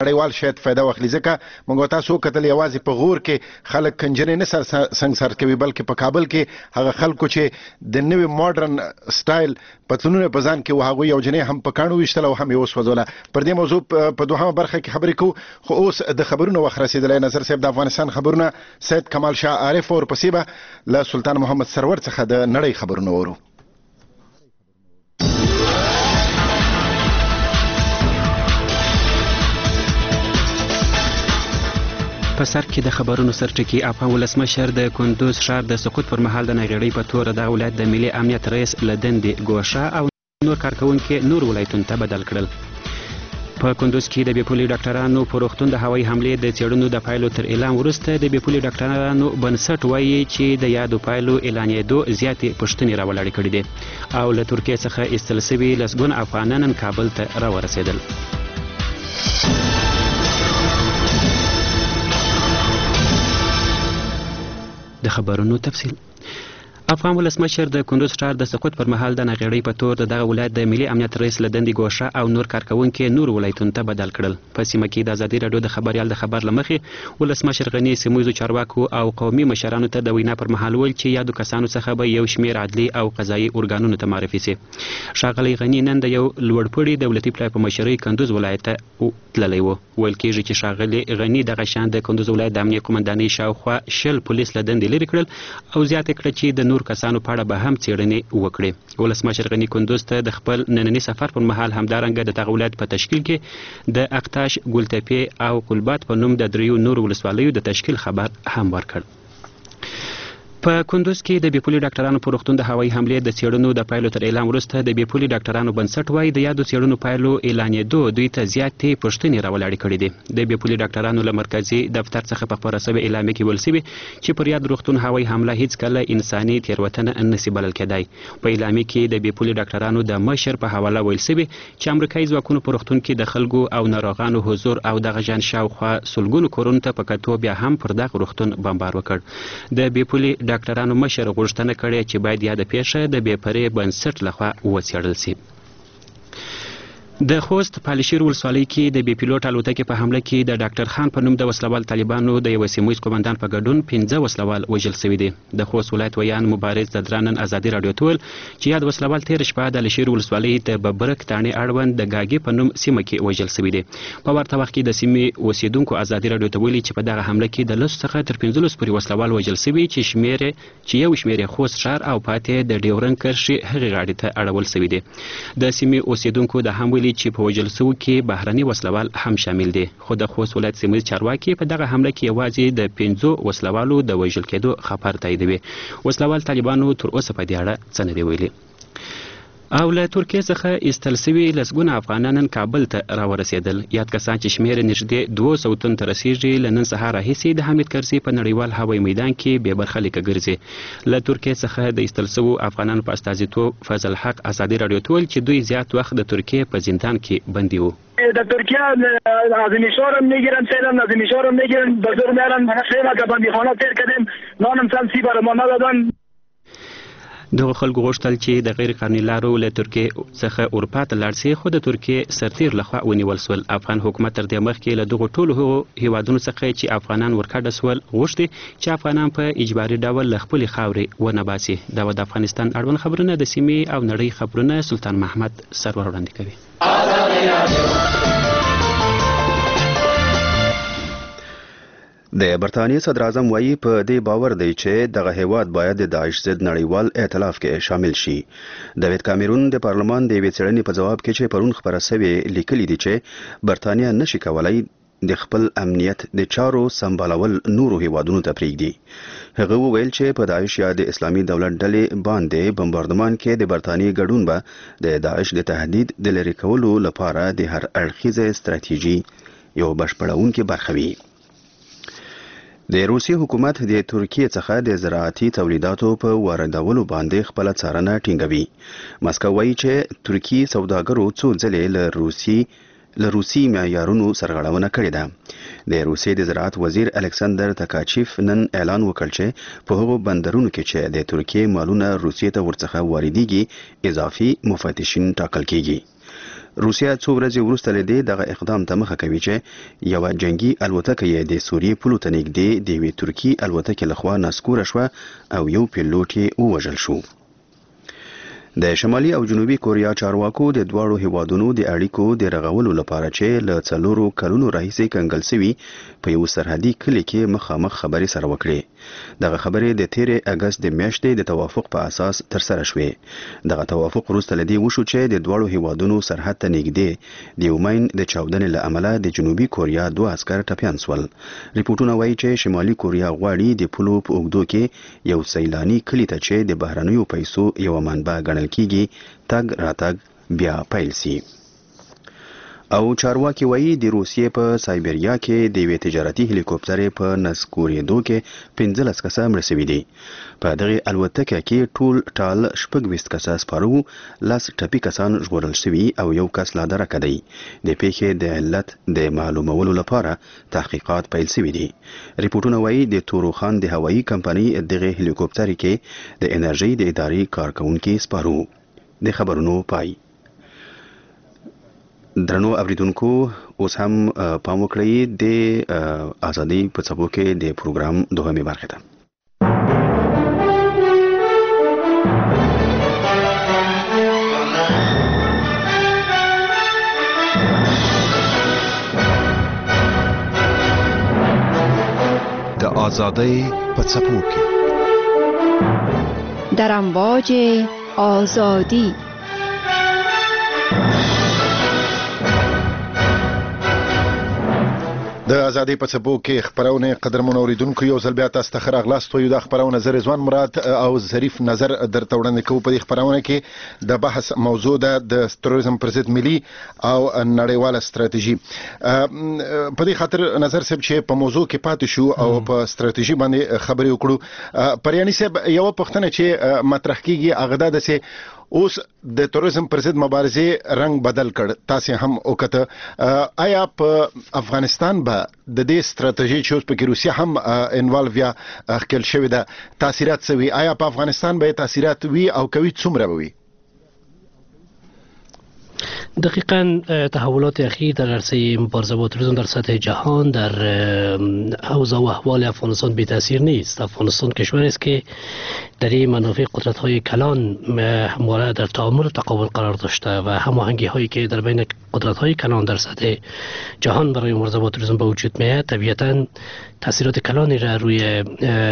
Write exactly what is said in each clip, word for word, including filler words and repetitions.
نړیوال شاید فایده واخلي ځکه موږ تاسو کتل یوازې په غور کې خلک کنجرې نه سر څنګ سر کوي بلکې په کابل کې هغه خلکو چې د نوې ماډرن سټایل پتلونونه په ځان کې و هغوی یو جنۍ هم په کاڼو ویشتله او هم یې وسوځوله. پر دې موضوع په دوهمه برخه کې خبرې کوو خو اوس د خبرونو وخت رسېدلی. نظر صاحب د افغانستان خبرونه سید کمال شاه عارف او ورپسې به له سلطان محمد سرور څخه د نړۍ خبرونه ورو. په سر کې د خبرونو سرټکی افغان ولسمشر د کندوز ښار د سقوط پر مهال د ناغېړۍ په توګه د ولایت د ملي امنیت رئیس له دندې ګوښه او نور کارکونکي نور ولایتونو ته بدل کړل. په کندوز کې د بیپولي ډاکټرانو په روغتون د هوایي حملې د څېړنو د پایلو تر اعلان وروسته د بیپولي ډاکټرانو بنسټ وایي چې د یادو پایلو اعلانېدو زیاتې پوښتنې راولاړې کړي دي او له ترکیې څخه ایستل شوي لسګونه افغانان نن کابل ته راورسېدل. د خبرونو تفصیل. افغان ولسمشر د کندوز ښار د سقوط پر مهال د ناغېړۍ په تور د دغه ولایت د ملي امنیت رئیس له دندې ګوښه او نور کارکونکي نور ولایتونو ته بدل کړل. په سیمه کې د ازادي راډیو د خبریال د خبر له مخې ولسمشر غني سیمه چارواکو او قومي مشرانو ته د وینا پر مهال ویل چې یادو کسانو څخه به یو شمېر عدلي او قضایي ارګانونو ته معرفي سي. ښاغلی غني نن د یو لوړپوړي دولتي پلای په مشرۍ کندوز ولایت ته تللی و. ویل کېږي چې ښاغلی غني دغه شان د کندوز ولایت د امنیه قومندانۍ شاوخوا شل پولیس له دندې لرې کړل او زیاته کړه چې د نور کسانو په اړه به هم څېړنې وکړي. ولسمشر غني کندوز ته د خپل ننني سفر پر مهال همدارنګه د دغه ولایت په تشکیل کې د اقتاش، ګلتپې او قلبات په نوم د دریو نور ولسوالیو د تشکیل خبر هم ورکړ. په کندوز کې د بیپولي ډاکټرانو په روغتون د هوایي حملې د څېړنو د پایلو تر اعلان وروسته د بیپولي ډاکټرانو بنسټ وایي د یادو څېړنو پایلو اعلانېدو دوی ته زیاتې پوښتنې راولاړې کړي دي. د بیپولي ډاکټرانو له مرکزي دفتر څخه په خپره شوې اعلامیه کې ویل شوي چې پر یاد روغتون هوایي حمله هیڅکله انساني تېروتنه نسي بلل کېدای. په اعلامیه کې د بیپولي ډاکټرانو د مشر په حواله ویل شوي چې امریکایي ځواکونو په روغتون کې د خلکو او ناروغانو حضور او دغه جان شاوخوا سلګونو کورونو ته په کتو بیا هم پر دغه روغتون بمبار وکړ. د بیپولي ډاکټرانو مشر غوښتنه کړې چې باید یاده پیښه د بې پرې بنسټ لخوا وڅېړل شي. د خوست پالشیر ولسوالۍ کې د بې پیلوټ الوتکې په حمله کې د ډاکټر خان په نوم د وسلوال طالبانو د یوه سیمه ییز قومندان په ګډون پنځه وسلوال وژل شوي دي. د خوست ولایت ویان مبارز د درانن ازادي راډیو ته ویل چې یاد وسلوال تېره شپه د الشیر ولسوالۍ د ببرک تاڼې اړوند د ګاګې په نوم سیمه کې وژل شوي دي. په ورته وخت کې د سیمې اوسیدونکو ازادي راډیو ته ویلي چې په دغه حمله کې د لسو څخه تر پنځلسو پورې وسلوال وژل شوي چې شمېر چې یو شمېر یې خوست ښار او پاتې د ډیورند کرښې هغې غاړې ته اړول شوي دي. د سیمې اوسیدونکو د هم ویلي چې په وژل شوو کې بهرني وسلوال هم شامل دي. خو د خوست ولایت سیمه چارواکي په دغه حمله کې یوازې د پنځو وسلوالو د وژل کېدو خبر تاییدوي. وسلوال طالبانو تر اوسه په دې اړه څه نه دي ویلي. او له ترکیې څخه ایستل شوي لسګونه افغانان نن کابل ته راورسېدل. یاد کسان چې شمېر یې نږدې دوو سوو تنو ته رسېږي له نن سهار راهیسې د حامد کرزي په نړیوال هوایي میدان کې بې برخه لیکه ګرځي. له ترکیې څخه د ایستل شوو افغانانو په استازیتوب فضل حق ازادي راډیو ته ویل چې دوی زیات وخت د ترکیې په زندان کې بندي وو. در ترکیه عظیمی شهرم میگیرن، فعلا عظیمی شهرم میگیرن، بزرگ میارن، خیلی که بندی خانه تیر کردیم، نانم سم سی برای ما ندادن. دغه خلکو غوښتل چې د غیر قانوني لارو له ترکیې څخه اروپا ته لاړ شي خو د ترکیې سرتیر لخوا ونیول شول. افغان حکومت تر دې مخکې له دغو ټولو هغو هیوادونو څخه چې افغانان ورکډه شول غوښتي چې افغانان په اجباري ډول له خپلې خاورې ونه باسي. دا د افغانستان اړوند خبرونه د سیمې او نړۍ خبرونه سلطان محمد سرور وړاندې کوي. د برطانیې صدر اعظم وایي په دې باور دی چې دغه هیواد باید د داعش ضد نړیوال ائتلاف کې شامل شي. ډیوډ کامرون د پارلمان د یوې څېړنې په ځواب کې چې پرون خپره شوې لیکلي دي چې برطانیه نشي کولی د خپل امنیت د چارو سمبالول نورو هیوادونو ته پرېږدي. هغه وویل چې په داعش یا د اسلامي دولت ډلې باندې بمباردمان کې د برطانیې ګډون به د داعش د تهدید د لرې کولو لپاره د هر اړخیزه ستراتیژي یو بشپړونکې برخه وي. د روسیې حکومت د ترکیې څخه د زراعتي تولیداتو په واردولو باندې خپل څارنه ټینګوي. مسکو وایي چې ترکي سوداګرو څو ځلې له روسي له روسي معیارونو سرغړونه کړې ده. د روسیې د زراعت وزیر الکساندر تکاچیف نن اعلان وکړ چې په هغو بندرونو کې چې د ترکیې مالونه روسیې ته ورڅخه واردېږي اضافي مفتشین ټاکل کیږي. روسیا څو ورځې وروسته له دې دغه اقدام ته مخه کوي چې یوه جنگي الوتکه یې د سوریې پولو ته نږدې د یوې ترکي الوتکې لخوا نسکوره شوه او یو پیلوټ یې ووژل شو. د شمالي او جنوبي کوریا چارواکو د دواړو هیوادونو د اړیکو د رغولو لپاره چې له څلورو کلونو راهیسې کنګل سوي په یو سرحدي کلي کې مخامخ خبرې سره وکړې. دغه خبرې د تیرې اګست د میاشتې د توافق په اساس ترسره شوې. دغه توافق وروسته له دې وشو چې د دواړو هیوادونو سرحد ته نږدې د یو ماین د چاودنې له امله د جنوبي کوریا دوه عسکر ټپیان شول. ریپورټونه وایي چې شمالي کوریا غواړي د پولو په اوږدو کې یو سیلاني کلي ته چې د بهرنیو پیسو یوه منبع ګڼل کیږي تګ راتګ بیا پیل سي. او چارواکي وایي د روسیې په سایبریا کې د یوې تجارتي هلیکوپټر په نسکورېدو کې پنځلس کسه مړه سوي دي. په دغه الوتکه کې ټول ټال شپږ ویشت کسه سپاره وو، لس ټپي کسان ژغورل شوي او یو کس لا درکه دی. د پیښې د علت د معلومولو لپاره تحقیقات پیل شوي دي. ریپورټونه وایي د تورو خان د هوایي کمپنۍ دغه هلیکوپټر کې د انرژي د ادارې کارکونکي سپاره وو. د خبرونو پای. درنو اوریدونکو، اوس هم پام وکړئ د ازادي په څپو کې د پروګرام دوهمه برخه ده. د ازادي په څپو کې در امواج آزادی. د ازادي په څپو کې خبرونه قدرمن اوریدونکو یو ځل بیا تاسو ته راغلاست. یو د خبرونه زر ځوان مراد او ظریف نظر درته وړاندې کوو. په دې خبرونه کې د بحث موضوع ده د تروریزم پر ضد ملي او نړیواله ستراتیژي. په دې خاطر نظر صاحب چې په موضوع کې پاتې شو او په ستراتیژي باندې خبرې وکړو. پریانی صاحب یو پوښتنه چې مطرح کیږي هغه ده چې اوس د تروریزم پر ضد مبارزې رنگ بدل کړ. تاسو هم وکړه آیا په افغانستان به د دې ستراتیژي چې اوس په روسیا هم انوالو یا خپل شوی ده تاثیرات سوي؟ آیا په افغانستان به تاثیرات وي او کوي څومره وي؟ دقیقاً تحولات اخیر در عرصه مبارزه با تروریسم در سطح جهان در اوضاع و احوال افغانستان بی تاثیر نیست. افغانستان کشوری است که در این منافع قدرت های کلان همواره در تعامل و تقابل قرار داشته و هماهنگی هایی که در بین قدرت های کلان در سطح جهان برای مبارزه با تروریسم به وجود میاد طبیعتاً تاثیرات کلانی را روی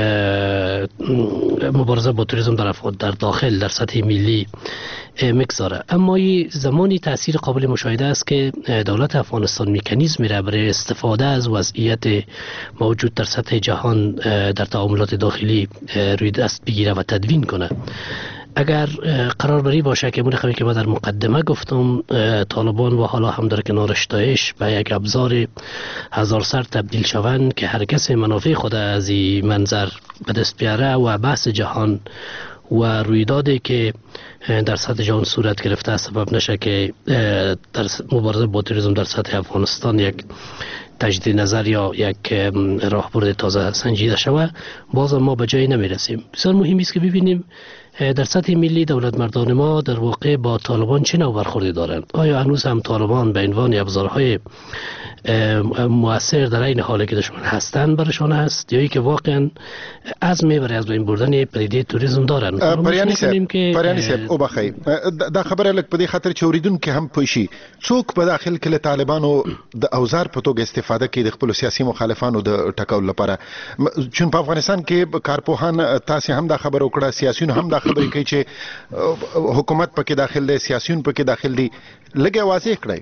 مبارزه با تروریسم در در داخل در سطح ملی میگذاره. اما زمانی تاثیر قابل مشاهده است که دولت افغانستان مکانیزمی را برای استفاده از وضعیت موجود در سطح جهان در تعاملات داخلی روی دست بگیره و تدوین کنه. اگر قرار بری باشه که مونخمی که ما در مقدمه گفتم طالبان و حالا هم در کنارش داعش به یک ابزار هزار سر تبدیل شوند که هر کس منافع خود از این منظر به دست بیاره و بحث جهان و رویدادی که در سطح جهان صورت گرفته سبب نشه که در مبارزه با تروریسم در سطح افغانستان یک تجدید نظر یا یک راهبرد تازه سنجیده شود، باز ما به جایی نمیرسیم. بسیار مهم است که ببینیم در سطح ملی دولت مردان ما در واقع با طالبان چه نوع برخوردی دارند. آیا هنوز هم طالبان به عنوان ابزارهای مؤثر در این حالی که دشمن هستند برشان هست یا ای که واقعا عزم برای از بین بردن پدیده توریسم دارند؟ پریانی صاحب پریانی صاحب او بخیر دا خبره لک په دې خاطر چې اوریدونکو هم پوښي څوک په داخل کې طالبانو د اوزار په توګه استفاده کوي د خپل سیاسي مخالفانو د ټکول لپاره. چون په افغانستان کې کارپوهان تاسو هم دا خبر وکړه، سیاسيون هم دا خبرې کوي چې حکومت پکې داخل دي، سیاسيون پکې داخل دي. لږه واضح کړئ.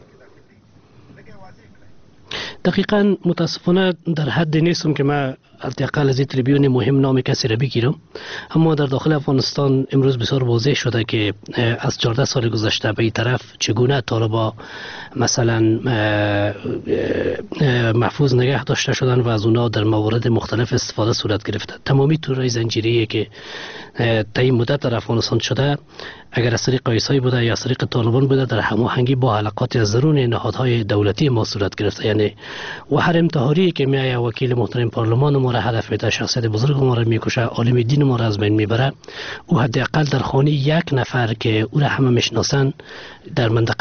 دقیقاً متاسفانه در حد نیستم که ما حداقل از این تریبیون مهم نام کسی را بگیرم، اما در داخل افغانستان امروز بسیار واضح شده که از چهارده سال گذشته به این طرف چگونه طالبان مثلا محفوظ نگه داشته شدن و از اونا در موارد مختلف استفاده صورت گرفته. تمامی تورهای زنجیره‌ای که تا این مدت در افغانستان شده اگر از طریق آیسای بوده یا از طریق طالبان بوده در هماهنگی با حلقات از درون نهادهای دولتی ما صورت گرفته. یعنی و هر امتحاری که میایه وکیل محترم پارلمان ما را هدف میده، شخصیت بزرگ ما را میکشه، عالم دین ما را از بین میبره، او حداقل در خانه یک نفر که او را همه میشناسن در منطقه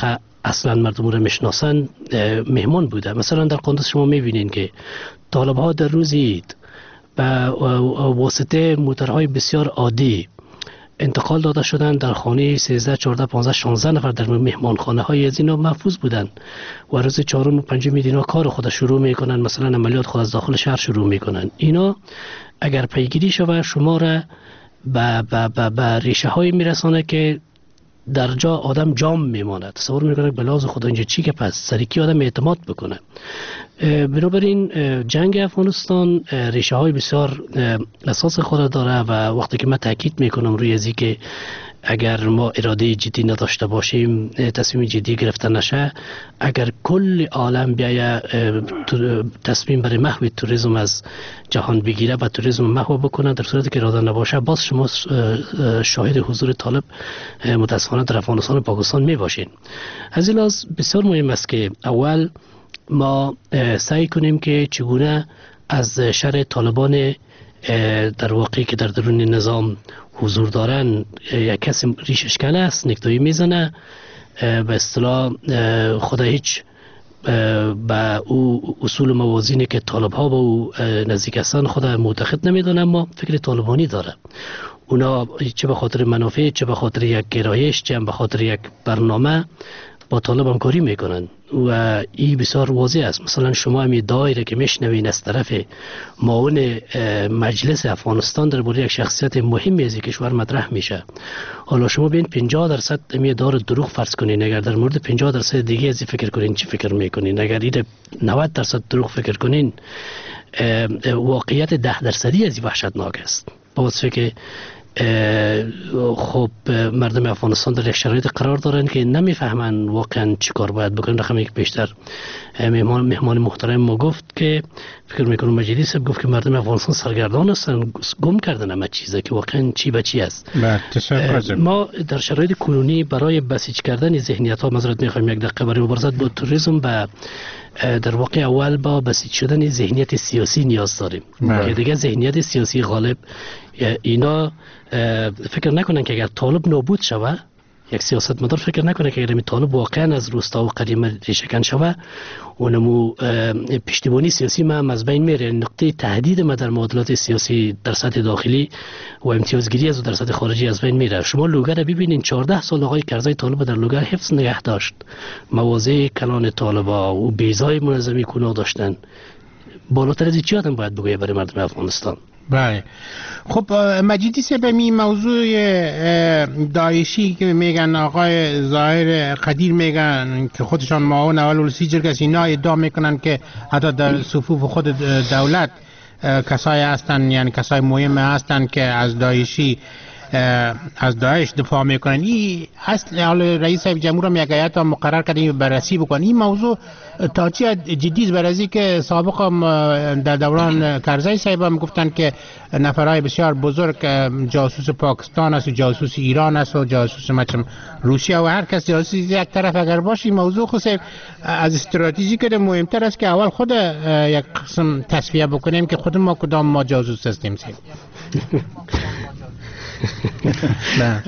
اصلا مردم را میشناسند مهمان بوده. مثلا در قندوز شما میبینین که طالب ها در روز عید به واسطه موترهای بسیار عادی انتقال داده شدن در خانه سیزده، چهارده، پانزده، شانزده نفر در مهمانخانه های از اینا محفوظ بودن و روز چهارم و پنجم اینا کار خود شروع میکنن، مثلا عملیات خود از داخل شهر شروع میکنن. اینا اگر پیگیری شود شما را به به به به ریشه های میرسانه که در جا آدم جام میماند. تصور میکنه بلاز خدا اینجا چی که پس سریکی آدم اعتماد بکنه. بنابراین جنگ افغانستان ریشه های بسیار اساس خود داره و وقتی که من تاکید میکنم روی ازی که اگر ما اراده جدی نداشته باشیم، تصمیم جدی گرفته نشه، اگر کل عالم بیاید تصمیم برای محو توریسم از جهان بگیره و توریسم محو بکنه، در صورتی که اراده نباشه باز شما شاهد حضور طالب متاسفانه در افغانستان و پاکستان می باشین. از این لحاظ بسیار مهم است که اول ما سعی کنیم که چگونه از شر طالبان در واقعی که در درون نظام حضور دارن یک کسی ریشش کنه است، نکتایی میزنه، به اصطلاح خدا هیچ به او اصول موازینی که طالب ها با او نزدیک هستن خدا معتقد نمیدونه، اما فکر طالبانی داره. اونا چه به خاطر منافع، چه به خاطر یک گرایش، چه به خاطر یک برنامه با طالب همکاری میکنن و این بسیار واضح است. مثلا شما همی دایره که میشنوین از طرف معاون مجلس افغانستان درباره یک شخصیت مهمی از کشور مطرح میشه. حالا شما ببین پنجاه درصد همی دار دروغ فرض کنین، اگر در مورد پنجاه درصد دیگه از فکر کنین چی فکر میکنین؟ اگر این نود درصد دروغ فکر کنین، واقعیت ده درصدی از وحشتناک است. باز که خب مردم افغانستان در یک شرایط قرار دارن که نمیفهمن واقعا چی کار باید بکنن. رقم یک بیشتر مهمان مهمان محترم ما گفت که فکر میکنم مجیدی صاحب گفت که مردم افغانستان سرگردان هستن، گم کردن همه چیزه که واقعا چی به چی است. ما در شرایط کنونی برای بسیج کردن ذهنیت ها، معذرت میخوایم یک دقیقه، برای مبارزت با توریسم و در واقع اول با بسیج شدن ذهنیت سیاسی نیاز داریم که دیگه ذهنیت سیاسی غالب اینا فکر نکنن که اگر طالب نابود شوه، یک سیاست مدار فکر نکنه که اگر می طالب واقعا از روستا و قدیم ریشه‌کن شوه، اونمو پشتیبانی سیاسی ما از بین میره. نقطه تهدید ما در معادلات سیاسی در سطح داخلی و امتیازگیری از در سطح خارجی از بین میره. شما لوگر رو ببینین، چهارده سال آقای کرزی طالب در لوگر حفظ نگه داشت، مواضع کلان طالبا و بیزای منظمی کنه داشتن. بالاتر از چی آدم باید بگویه برای مردم افغانستان؟ بله. خب مجیدی صاحب این موضوع داعشی که میگن آقای ظاهر قدیر میگن که خودشان معاون اول ولسی جرگ است، اینا ادعا میکنن که حتی در صفوف خود دولت کسای هستن، یعنی کسای مهم هستن که از داعشی از داعش دفاع میکنن. این اصل حال رئیس صاحب جمهور هم یک هیئت مقرر کرده بررسی بکنه این موضوع تا چه جدی است، برای که سابق در دوران کرزی صاحب هم گفتن که نفرای بسیار بزرگ جاسوس پاکستان است و جاسوس ایران است و جاسوس مثلا روسیه و هر کس جاسوس یک طرف اگر باشه. موضوع خود از استراتژی که مهمتر است که اول خود یک قسم تصفیه بکنیم که خود ما کدام ما جاسوس هستیم. نه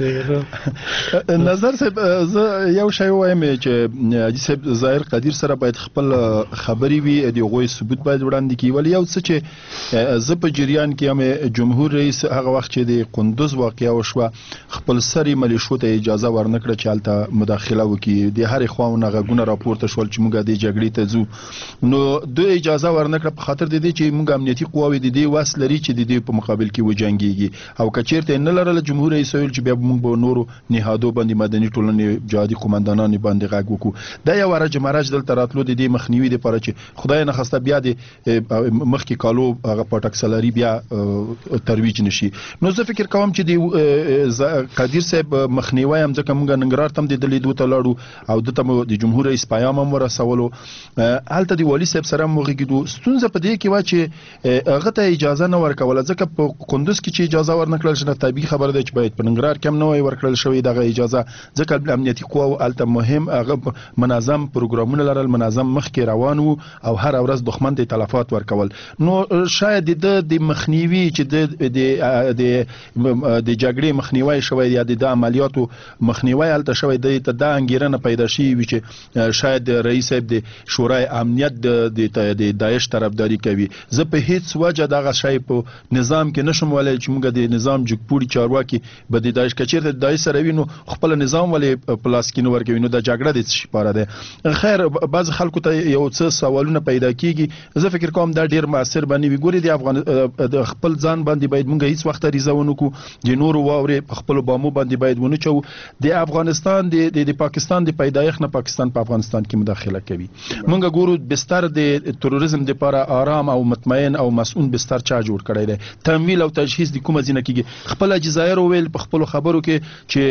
نظر صاحب زه یو شی وایم چې حاجي صاحب ظاهر قدیر سره باید خپل خبري وي د هغوی ثبوت باید وړاندې کړي. ولې یو څه چې زه په جریان کې هم جمهور رئیس هغه وخت چې د قندوز واقعه وشوه خپل سري ملیشو ته اجازه ورنکړه چې هلته مداخله وکړي. د هرې خواونه غږونه راپورته شول چې موږ د جګړې ته ځو، نو دوی اجازه ورنکړه په خاطر د دې چې موږ امنیتي قواوې د دې وس لري چې د دې په مقابل کې وجنګېږي او که چېرته نه لرله جمهور رئیس ویل چې بیا موږ به نورو نهادو باندې مدني ټولنې جهادي قومندانانو باندې غږ وکړو. دا یو رج مرج دلته راتلو د دې مخنیوي دپاره چې خدای نه خواسته بیا د مخکې کالو هغه پاټک سلاري بیا ترویج نشي. نو زه فکر کوم چې د قدیر صاحب مخنیوی هم ځکه موږ ننګرهار ته هم د ده لیدو ته لاړو او دته مو د جمهور رئیس پیام هم ورسولو، هلته د والي صاحب سره هم وغږېدو. ستونزه په دې کې وه چې هغه ته اجازه نه ورکوله ځکه په قندوز کې چې اجازه ورنکړل شي خبره طبيعي خبره ده چې باید په ننګرهار کې هم نه وای ورکړل شوی دغه اجازه ځکه امنیتي قواو الته مهم هغه منظم پروګرامونه لرل منظم مخکې روان وو او هر ورځ دښمن ته تلفات ورکول نو شاید د مخنیوي چې د د د جګړې مخنیوي شوی یا د عملیاتو مخنیوي الته شوی د د انګیرنه پیدا شي چې شاید رئیس صاحب د شورای امنیت د داعش طرفداري کوي زه په هیڅ وجه دغه شی په نظام کې نشم ولای چې موږ د نظام جګپوري چارواکي به د داعش کچیر د داعش سره وینو خپل نظام ولې پلاس کې نو ورکوي نو د جګړه د څه پاره ده خیر بعض خلکو ته یو څه سوالونه پیدا کیږي زه فکر کوم دا ډیر موثر باندې وي ګوري د افغان د خپل ځان باندې باید موږ هیڅ وخت ریزونه کو د نور واورې په خپل بامو باندې باید ونه چو د افغانستان د د پاکستان د پیدایښت نه پاکستان په افغانستان کې مداخله کوي موږ ګورو بستر د تروریزم لپاره آرام او مطمئن او مسؤل بستر چا جوړ کړی دی تمویل او تجهیز د کومه ځینه کېږي خپل جزایر ویل په خپل خبرو کې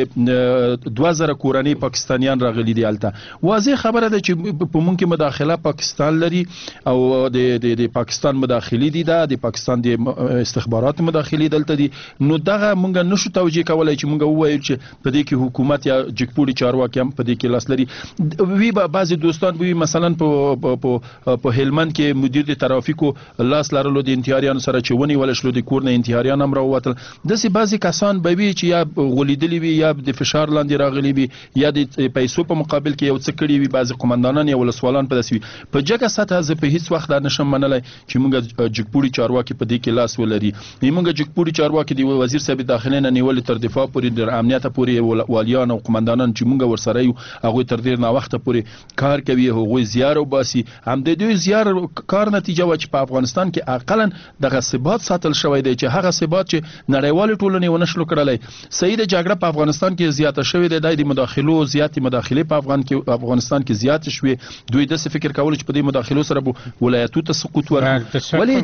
چې دوه زره کورنۍ پاکستانیان راغلي دي الته واضح خبره ده چې په مونږ کې مداخله پاکستان لري او د د پاکستان مداخلي دي د پاکستان د استخبارات مداخلي دلته دي نو دغه مونږ نشو توجیه کولای چې مونږ ووایو چې په دې کې حکومت یا جګپوري چارواکي هم په دې کې لاس لري وی به بعضی دوستان وی مثلا په په هلمند کې مدیر د ترافیکو لاس لرلو د انتحاریانو سره چې ونی ول شلو د کور نه انتحاریان هم راووتل داسې بعضی کسان به وی چې یا غولیدلی وي یا د فشار لاندې راغلي وي یا د پیسو په مقابل کې یو څه کړی وي بعضی قومندانان یا ولسوالان په داسې وي په جګه سطح زه په هیڅ وخت دا نشم منلای چې موږ جګپوري چارواکي په دې کې لاس ولري موږ جګپوري چارواکي د وزیر صاحب داخله نه نیول تر دفاع پورې د امنیت پورې والیان او قومندانان چې موږ ورسره یو هغه تر ډیر نه وخت پورې کار کوي هغه زیار او باسي هم د دوی زیار کار نتیجه و چې په افغانستان کې اقلا دغه ثبات ساتل شوی دی چې هغه ثبات چې نړیوال ټولنې ونشلو کړلای صحیح د جګړه په افغانستان کې زیاته شوې ده د مداخلو زیاتې مداخله په افغان کې افغانستان کې زیات شوې دوی د څه فکر کول چې په دې مداخلو سره ولایتو ته سقوط ورکړي ولی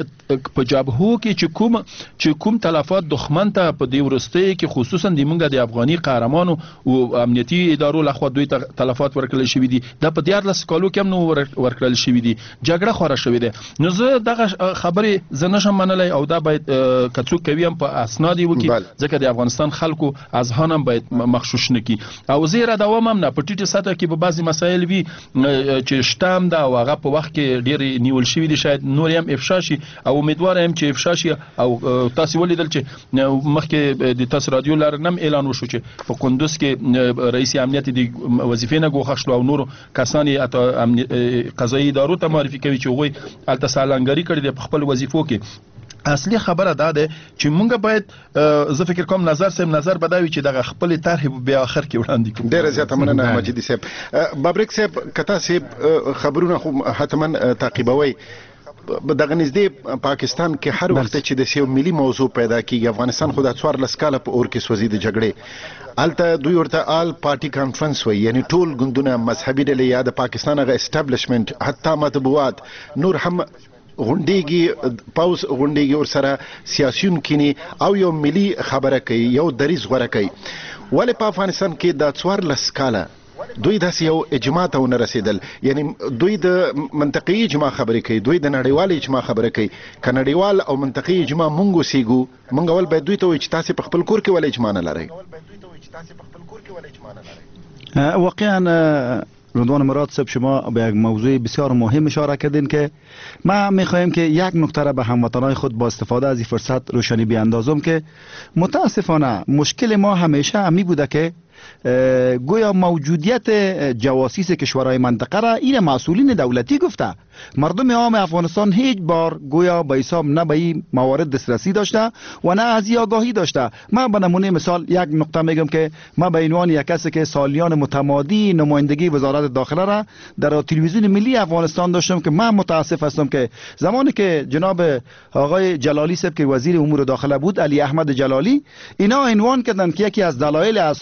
په جبهو کې چې کوم چې کوم تلفات دښمن ته په دې ورسته کې خصوصا د موږ د افغاني قهرمانو او امنیتي ادارو لخوا دوی ته تلفات ورکړل شوې دي د په دیار لس کالو کې هم نو ورکړل شوې دي جګړه خوره شوې ده نو زه دغه خبرې زه نشم منلای او دا باید کڅو کوي هم په اسناد وکي ځکه د افغانستان خلکو اذهان هم باید مخشوش نکي او زیره دوام هم نه په ټیټه سطح کې به بعضی مسایل وي چې شتام دا او هغه په وخت کې ډېر نیول شوی دي شاید نور هم افشا شي او امیدوار هم چې افشا شي او تاسو ولیدل چې مخکې د تاسو رادیو لار نم اعلان وشو چې په کندوز کې رئیس امنیت د وظیفې نه ګوښه شو او نور کسان یې قضایي ادارو ته معرفي کوي چې هغوی هلته سالنګري کړې ده په خپل وظیفو کې اصلي خبره دا ده چې مونږ باید زه فکر کوم نظر سم نظر بداوي چې دغه خپل طرح بیا اخر کې وړاندې کوم ډیره زیاته مننه مجیدي صاحب بابریک صاحب کتا صاحب خبرونه خو حتما تعقیبوي دغه نږدې پاکستان کې هر وخت چې د سیو ملي موضوع پیدا کیږي افغانستان خو د څوار لسکاله په اور کې سوځي د جګړې الته دوی ورته آل پارټي کانفرنس وي یعنی ټول ګوندونه مذهبي ډلې یا د پاکستان غو اسټابلیشمنت حتی مطبوعات نور هم غونډيږي پاوس غونډيږي ور سره سیاسيون کینی او یو ملي خبره کوي یو دریز غوړه کوي ولې په افغانستان کې د څوار لسکاله دوی داسې یو اجماع ته ونه رسیدل یعنی دوی د منطقي اجماع خبرې کوي دوی د نړیوال اجماع خبرې کوي ک نړیوال او منطقي اجماع مونږ سیګو مونږ ول باید دوی ته وي چې تاسو په خپل کور کې ول اجماع نه لرئ واقعا رضوان مراد صاحب شما به یک موضوع بسیار مهم اشاره کردین که ما میخواهیم که یک نکته را به هموطنان خود با استفاده از این فرصت روشنی بیاندازم که متاسفانه مشکل ما همیشه همی بوده که گویا موجودیت جواسیس کشورهای منطقه را این مسئولین دولتی گفته مردم عام افغانستان هیچ بار گویا به حساب نه به این موارد دسترسی داشته و نه از این آگاهی داشته. من به نمونه مثال یک نکته میگم که ما به عنوان یک کسی که سالیان متمادی نمایندگی وزارت داخله را در تلویزیون ملی افغانستان داشتم که من متاسف هستم که زمانی که جناب آقای جلالی صاحب که وزیر امور داخله بود علی احمد جلالی اینا عنوان کردن که یکی از دلایل اساسی ما که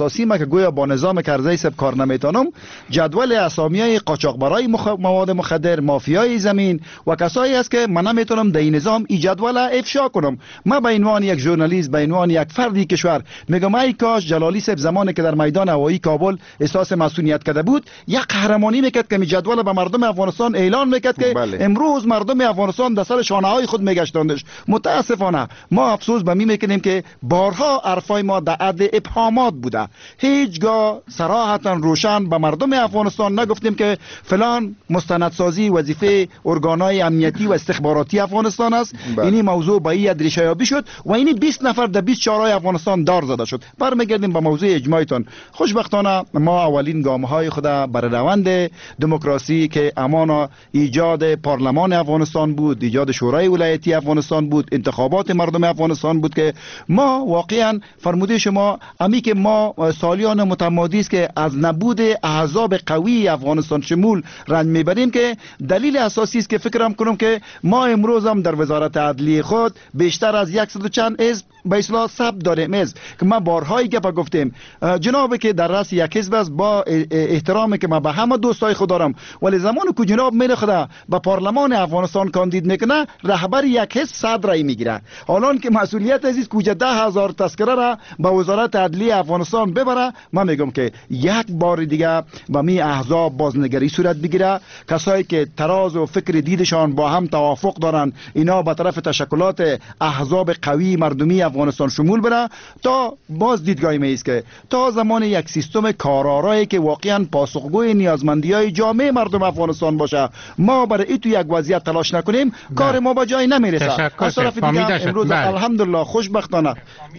گویا با نظام کرزی سب کار نمیتونم، جدول اسامیای قاچاقبرای مخ... مواد مخدر، مافیای زمین و کسایی است که من نمیتونم در این نظام این جدول افشا کنم. من به عنوان یک ژورنالیست، به عنوان یک فردی کشور میگم ای کاش جلالی سب زمانی که در میدان هوایی کابل احساس مسئولیت کرده بود، یک قهرمانی میکرد که می جدول به مردم افغانستان اعلان میکرد که بله. امروز مردم افغانستان در سر شانه های خود میگشتاندش. متاسفانه ما افسوس به می میکنیم که بارها حرفای ما در حد ابهامات بوده، هیچگاه صراحتا روشن به مردم افغانستان نگفتیم که فلان مستندسازی وظیفه ارگانهای امنیتی و استخباراتی افغانستان است. اینی موضوع با این ریشه یابی شد و اینی بیست نفر در بیست چهارای افغانستان دار زده شد. برمیگردیم به موضوع اجماعتون. خوشبختانه ما اولین گام‌های خود بر روند دموکراسی که امان ایجاد پارلمان افغانستان بود، ایجاد شورای ولایتی افغانستان بود، انتخابات مردم افغانستان بود که ما واقعا فرموده شما امی که ما سالیان متمادی است که از نبود احزاب قوی افغانستان شمول رنج میبریم، که دلیل اساسی است که فکرم کنم که ما امروز هم در وزارت عدلیه خود بیشتر از یک صد چند حزب به اصطلاح ثبت داریم. حزب که ما بارهای گپ گفتیم جناب که در راس یک حزب است، با احترامی که ما به همه دوستای خود دارم، ولی زمانی که جناب میره خدا به پارلمان افغانستان کاندید میکنه رهبر یک حزب صد رای میگیره. الان که مسئولیت است که ده هزار تذکره را به وزارت عدلیه افغانستان ببره، من میگم که یک بار دیگه با می احزاب بازنگری صورت بگیره. کسایی که تراز و فکر دیدشان با هم توافق دارن اینا به طرف تشکلات احزاب قوی مردمی افغانستان شمول بره، تا باز دیدگاهی می است که تا زمان یک سیستم کارآرایی که واقعا پاسخگوی نیازمندی‌های جامعه مردم افغانستان باشه، ما برای این تو یک وضعیت تلاش نکنیم کار ما به جای نمیرسه. از طرف دیگه امروز الحمدلله خوشبختانه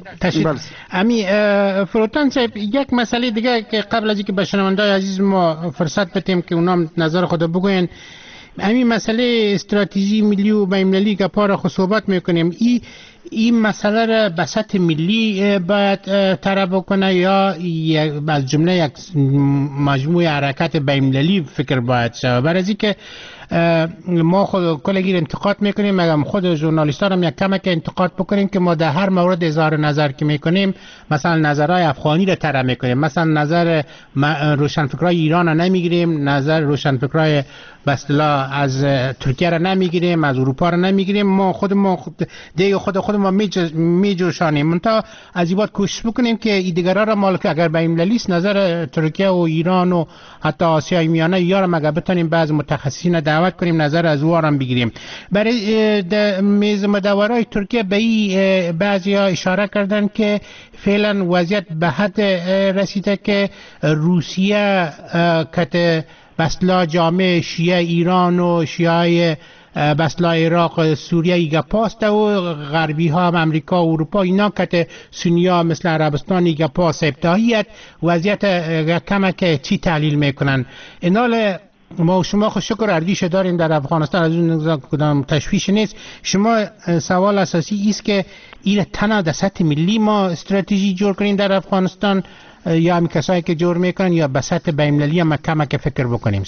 امی فروتان صاحب یک مسئله دیگه که قبل از اینکه به شنونده‌های عزیز ما فرصت بدیم که اونا نظر خود بگوین، همین مسئله استراتژی ملی و بین‌المللی که پاره خود صحبت میکنیم، این این مسئله را به سطح ملی باید طرح بکنه یا از جمله یک مجموعه حرکت بین‌المللی فکر باید شود؟ برای از اینکه ما خود کلگیر انتقاد میکنیم، مگم خود ژورنالیست‌ها هم یک کمک انتقاد بکنیم که ما در هر مورد اظهار نظر که میکنیم مثلا نظرهای افغانی را طرح میکنیم، مثلا نظر روشنفکرای ایران را نمیگیریم، نظر روشنفکرای به اصطلاح از ترکیه را نمیگیریم، از اروپا را نمیگیریم، ما خود ما دیگه خود خود ما میجوشانیم. منتها از این باید کوشش بکنیم که دیگرها را مالک اگر بین‌المللی نظر ترکیه و ایران و حتی آسیای میانه یا را مگه بتونیم بعض متخصصین دعوت کنیم نظر از او هم بگیریم. برای میز مداورای ترکیه به این بعضیا اشاره کردن که فعلا وضعیت به حد رسیده که روسیه کت بسلا جامعه شیعه ایران و شیعه بسلا عراق سوریه ایگا پاست و غربی ها امریکا و اروپا اینا کت سنی ها مثل عربستان ایگا پاس ابتاهیت وضعیت کمک چی تحلیل میکنن؟ اینال ما و شما خود شکر اردیش داریم در افغانستان، از اون کدام تشویش نیست. شما سوال اساسی است که این تنها در سطح ملی ما استراتژی جور کنیم در افغانستان یا هم کسایی که جور میکنن یا به سطح بین‌المللی هم کمک فکر بکنیم؟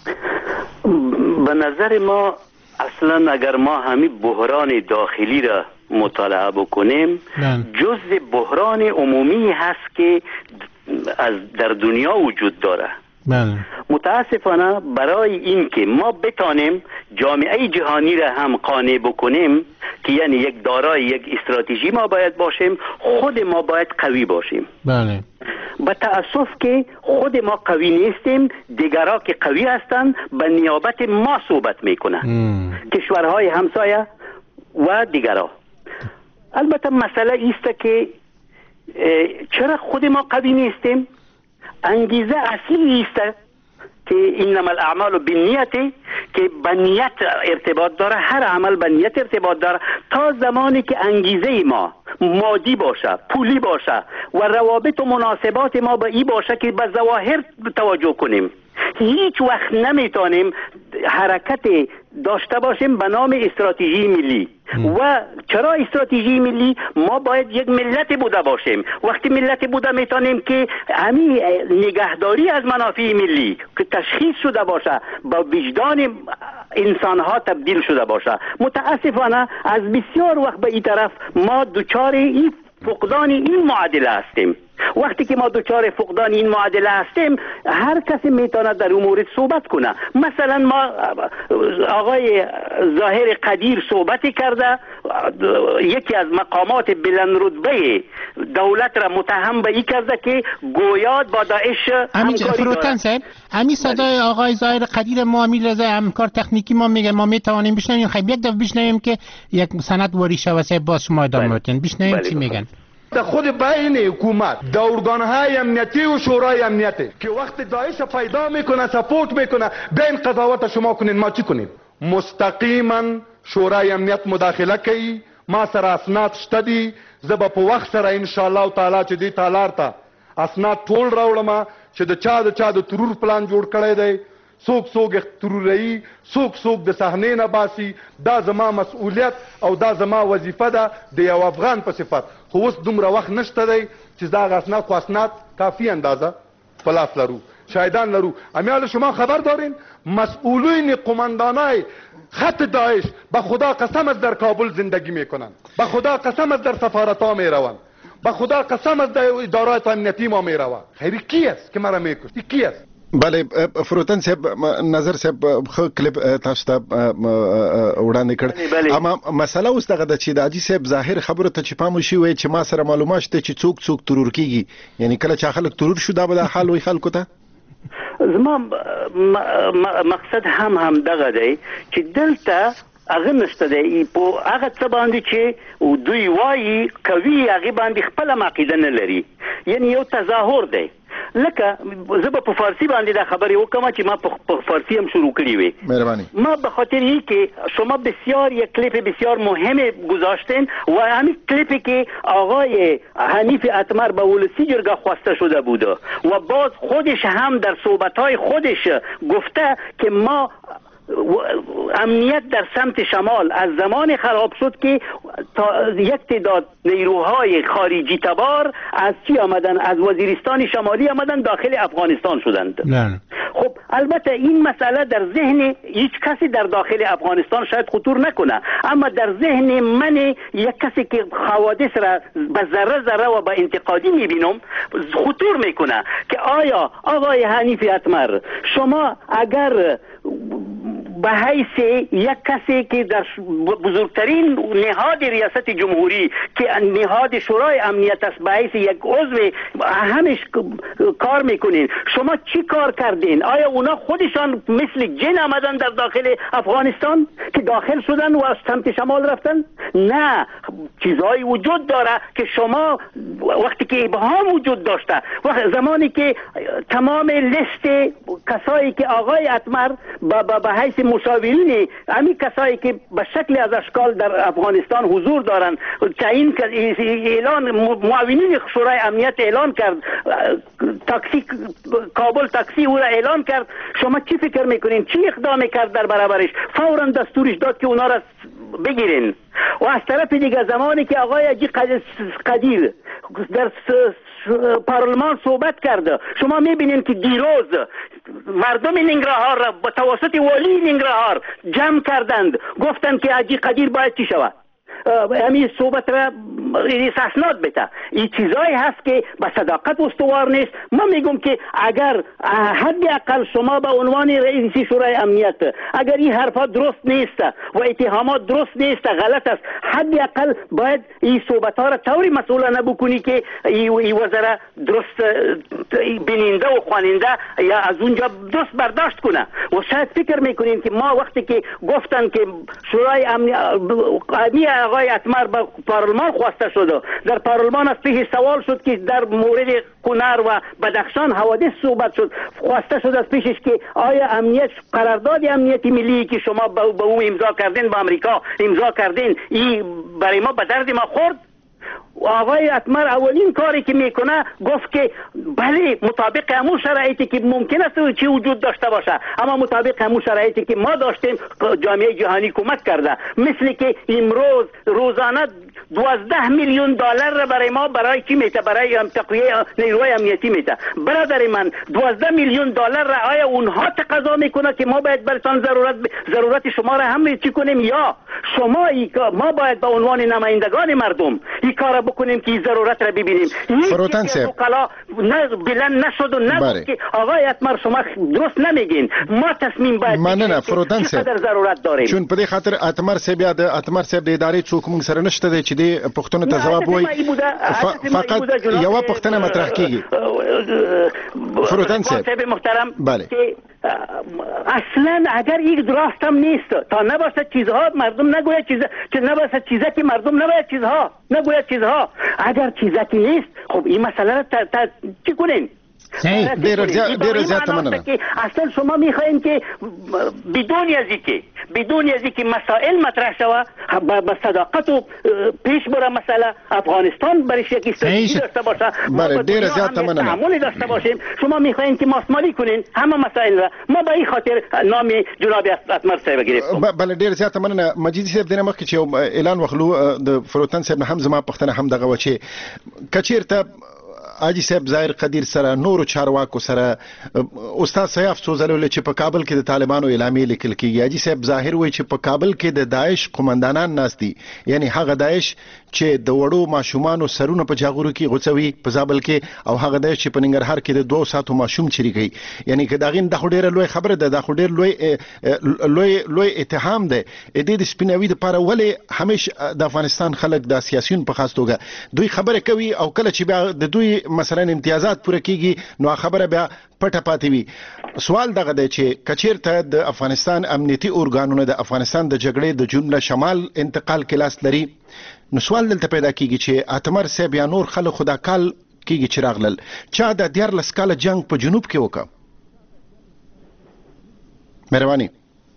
به نظر ما اصلا اگر ما همین بحران داخلی را مطالعه بکنیم جزء بحران عمومی هست که از در دنیا وجود داره. بله. متاسفانه برای این که ما بتانیم جامعه جهانی را هم قانع بکنیم که یعنی یک دارای یک استراتژی ما باید باشیم، خود ما باید قوی باشیم. بله. با تأسف که خود ما قوی نیستیم، دیگرها که قوی هستند به نیابت ما صحبت میکنن، کشورهای همسایه و دیگرها. البته مسئله ایست که چرا خود ما قوی نیستیم؟ انگیزه اصلی است که انما الاعمال بالنیت، که به نیت ارتباط داره، هر عمل به نیت ارتباط داره. تا زمانی که انگیزه ما مادی باشه، پولی باشه و روابط و مناسبات ما به ای باشه که به ظواهر توجه کنیم، هیچ وقت نمیتونیم حرکت داشته باشیم به نام استراتژی ملی. و چرا استراتژی ملی؟ ما باید یک ملت بوده باشیم. وقتی ملت بوده میتونیم که همین نگهداری از منافع ملی که تشخیص شده باشه با وجدان انسان ها تبدیل شده باشه. متاسفانه از بسیار وقت به این طرف ما دوچار این فقدان این معادله هستیم. وقتی که ما دوچار فقدان این معادله هستیم، هر کسی میتونه در اون مورد صحبت کنه. مثلا ما آقای ظاهر قدیر صحبتی کرده، یکی از مقامات بلند رتبه دولت را متهم به این کرده که گویا با داعش همکاری فروتن صاحب، همین صدای آقای ظاهر قدیر ما امیر رضا همکار تکنیکی ما میگه ما میتوانیم بشنویم. خیلی یک دفعه بشنویم که یک سند واری شوه. صاحب باز شما ادامه بدین، بشنویم چی میگن. در خود بین حکومت در ارگانهای امنیتی و شورای امنیتی که وقت داعش پیدا میکنه سپورت میکنه، بین قضاوت شما کنین ما چی کنیم؟ مستقیما شورای امنیت مداخله کوي. ما سره اسناد شته دي، زه به په وخت سره ان شاء الله تعالی چې دې تالار ته اسناد ټول راوړم چې د چا د چا د ترور پلان جوړ کړی دی، څوک څوک تروري، څوک څوک د صحنې نه باسي. دا زما مسؤلیت او دا زما وظیفه ده د یو افغان په صفت. خو اوس دومره وخت نشته دی چې دا اسناد خو اسناد کافی اندازه په لاس لرو، شاهدان لرو. امیال شما خبر دارین مسئولین قماندانای خط داعش به خدا قسم از در کابل زندگی میکنن، به خدا قسم از در سفارت ها میرون، به خدا قسم از در ادارات امنیتی ما میرون. خیلی کی است که مرا میکشت؟ کی است؟ بله فروتن صاحب، نظر صاحب خو کلیپ تاسو ته وړاندې کړ. اما مسله اوس دغه د چې د حاجي صاحب ظاهر خبره ته چې پام وشي وای چې ما سره معلومات شته چې څوک څوک ترور کیږي، یعنی کله چې خلک ترور شو دا به د حال وي خلکو ته. زما مقصد هم هم دغه دی چې دلته هغه نشته دی په هغه څه باندې چې دوی وایي کوي هغه باندې خپل عقیده نه لري، یعنی یو تظاهر دی. لکه زه به په فارسی باندې دا خبرې وکم چې ما په فارسی هم شروع کړی وي. مهربانی. ما به خاطر این که شما بسیار یک کلیپ بسیار مهم گذاشتین و همین کلیپی که آقای حنیف اتمر به ولسی جرگه خواسته شده بوده و باز خودش هم در صحبت‌های خودش گفته که ما امنیت در سمت شمال از زمان خراب شد که تا یک تعداد نیروهای خارجی تبار از چی آمدن؟ از وزیرستان شمالی آمدن داخل افغانستان شدند. نه. خب البته این مسئله در ذهن هیچ کسی در داخل افغانستان شاید خطور نکنه، اما در ذهن من یک کسی که حوادث را به ذره ذره و به انتقادی میبینم خطور میکنه که آیا آقای حنیف اتمر شما اگر به حیث یک کسی که در بزرگترین نهاد ریاست جمهوری که نهاد شورای امنیت است به حیث یک عضو همش کار میکنین، شما چی کار کردین؟ آیا اونا خودشان مثل جن آمدن در داخل افغانستان که داخل شدن و از سمت شمال رفتن؟ نه، چیزهایی وجود داره که شما وقتی که ابهام وجود داشته، وقت زمانی که تمام لیست کسایی که آقای اتمر به حیث مشاورین همین کسایی که به شکل از اشکال در افغانستان حضور دارند، تعیین اعلان معاونین شورای امنیت اعلان کرد، تاکسی کابل تاکسی او را اعلان کرد، شما چی فکر میکنین چی اقدام کرد در برابرش؟ فورا دستورش داد که اونا را بگیرین. و از طرف دیگه زمانی که آقای حاجی قدیر در پارلمان صحبت کرده، شما میبینین که دیروز مردم ننگرهار را با توسط والی ننگرهار جمع کردند، گفتند که حاجی قدیر باید چی شود؟ همین صحبت را اسناد بده. این چیزایی هست که به صداقت استوار نیست. ما میگم که اگر حد اقل شما به عنوان رئیس شورای امنیت اگر این حرفا درست نیست و اتهامات درست نیست، غلط است، حد اقل باید این صحبت ها را طوری مسئولانه بکنی که این وزرا درست بیننده و خواننده یا از اونجا درست برداشت کنه. و شاید فکر میکنیم که ما وقتی که گفتن که شورای امنیت آقای اتمر به پارلمان خواسته شده، در پارلمان از پیش سوال شد که در مورد کنر و بدخشان حوادث صحبت شد، خواسته شد از پیشش که آیا امنیت قرارداد امنیتی ملی که شما به او امضا کردین با امریکا امضا کردین این برای ما به درد ما خورد؟ و آقای اتمر اولین کاری که میکنه گفت که بله مطابق همون شرایطی که ممکن است چی وجود داشته باشه، اما مطابق همون شرایطی که ما داشتیم جامعه جهانی کمک کرده، مثل که امروز روزانه دوازده میلیون دلار را برای ما برای چی میته؟ برای تقویه نیروی امنیتی میته. برادر من دوازده میلیون دلار را آیا اونها تقاضا میکنه که ما باید برتان ضرورت ضرورت شما را هم چی کنیم، یا شما ای ما باید به عنوان نمایندگان مردم این کار بکنیم که این ضرورت را ببینیم؟ فروتن صاحب کلا نه بلند نشد و نه که آقای اتمر شما درست نمیگین، ما تصمیم باید مننه فروتن صاحب ضرورت داریم. چون په دې خاطر اتمر صاحب یا د اتمر صاحب د ادارې څوک موږ سره نشته دی چې د پښتنو ته جواب وایي. فقط یو پښتنه مطرح کیږي فروتن صاحب محترم بله اصلا اگر یک درست هم نیست تا نباشد چیزها مردم نگوید چیزا که نباشد چیزا که مردم نباید چیزها نگوید چیزها اگر چیزا که نیست خب این مسئله را تا, تا چی کنین؟ دیر زیاد مننه. اصلا شما میخواین که بدون ازی که بدون ازی که مسائل مطرح شوه با صداقت و پیش بره مسئله افغانستان برش یک استراتژی داشته باشه، بله دیر زیاد مننه، تعاملی داشته باشیم. شما میخواین که ماسمالی کنین همه مسائل را، ما به این خاطر نام جناب اتمر صاحب گرفتم. بله ډیر زیات مننه. مجید صاحب دنه مخکې چې اعلان وخلو د فروتن صاحب هم زما پښتنه هم دغه و چې کچیرته حاجی صاحب ظاهر قدیر سره نورو چارواکو سره استاد سیاف سوزلول چې په کابل کې د طالبانو اعلامیه لیکل کیږي. حاجی صاحب ظاهر وایي چې په کابل کې د داعش قومندانان ناشتي، یعنی هغه داعش چې د وړو ماشومانو سرونه په جاغورو کې غوڅوي په زابل کې، او هغه داعش چې په ننګرهار کې د دوه ساتو ماشوم چری کوي. یعنی که داغین د خډيره لوی خبره ده، د خډير لوی لوی لوی اتهام ده. د دې سپیناوي لپاره ولې همیش د افغانستان خلک د سیاسيون په خاص توګه دوی خبره کوي، او کله چې بیا د دوی مثلا امتیازات پوره کیږي نو خبره بیا پټه پاتې وي. سوال دغه دی چې کچیرته د افغانستان امنیتي اورګانونه د افغانستان د جګړې د جنوب شمال انتقال کې لاس لري، نو سوال دلته پیدا کیږي چې اتمر صاحب یا نور خلک خدا کال کیږي چې راغلل چا د دیارلس کاله جنگ په جنوب کې وکړ. مهرباني.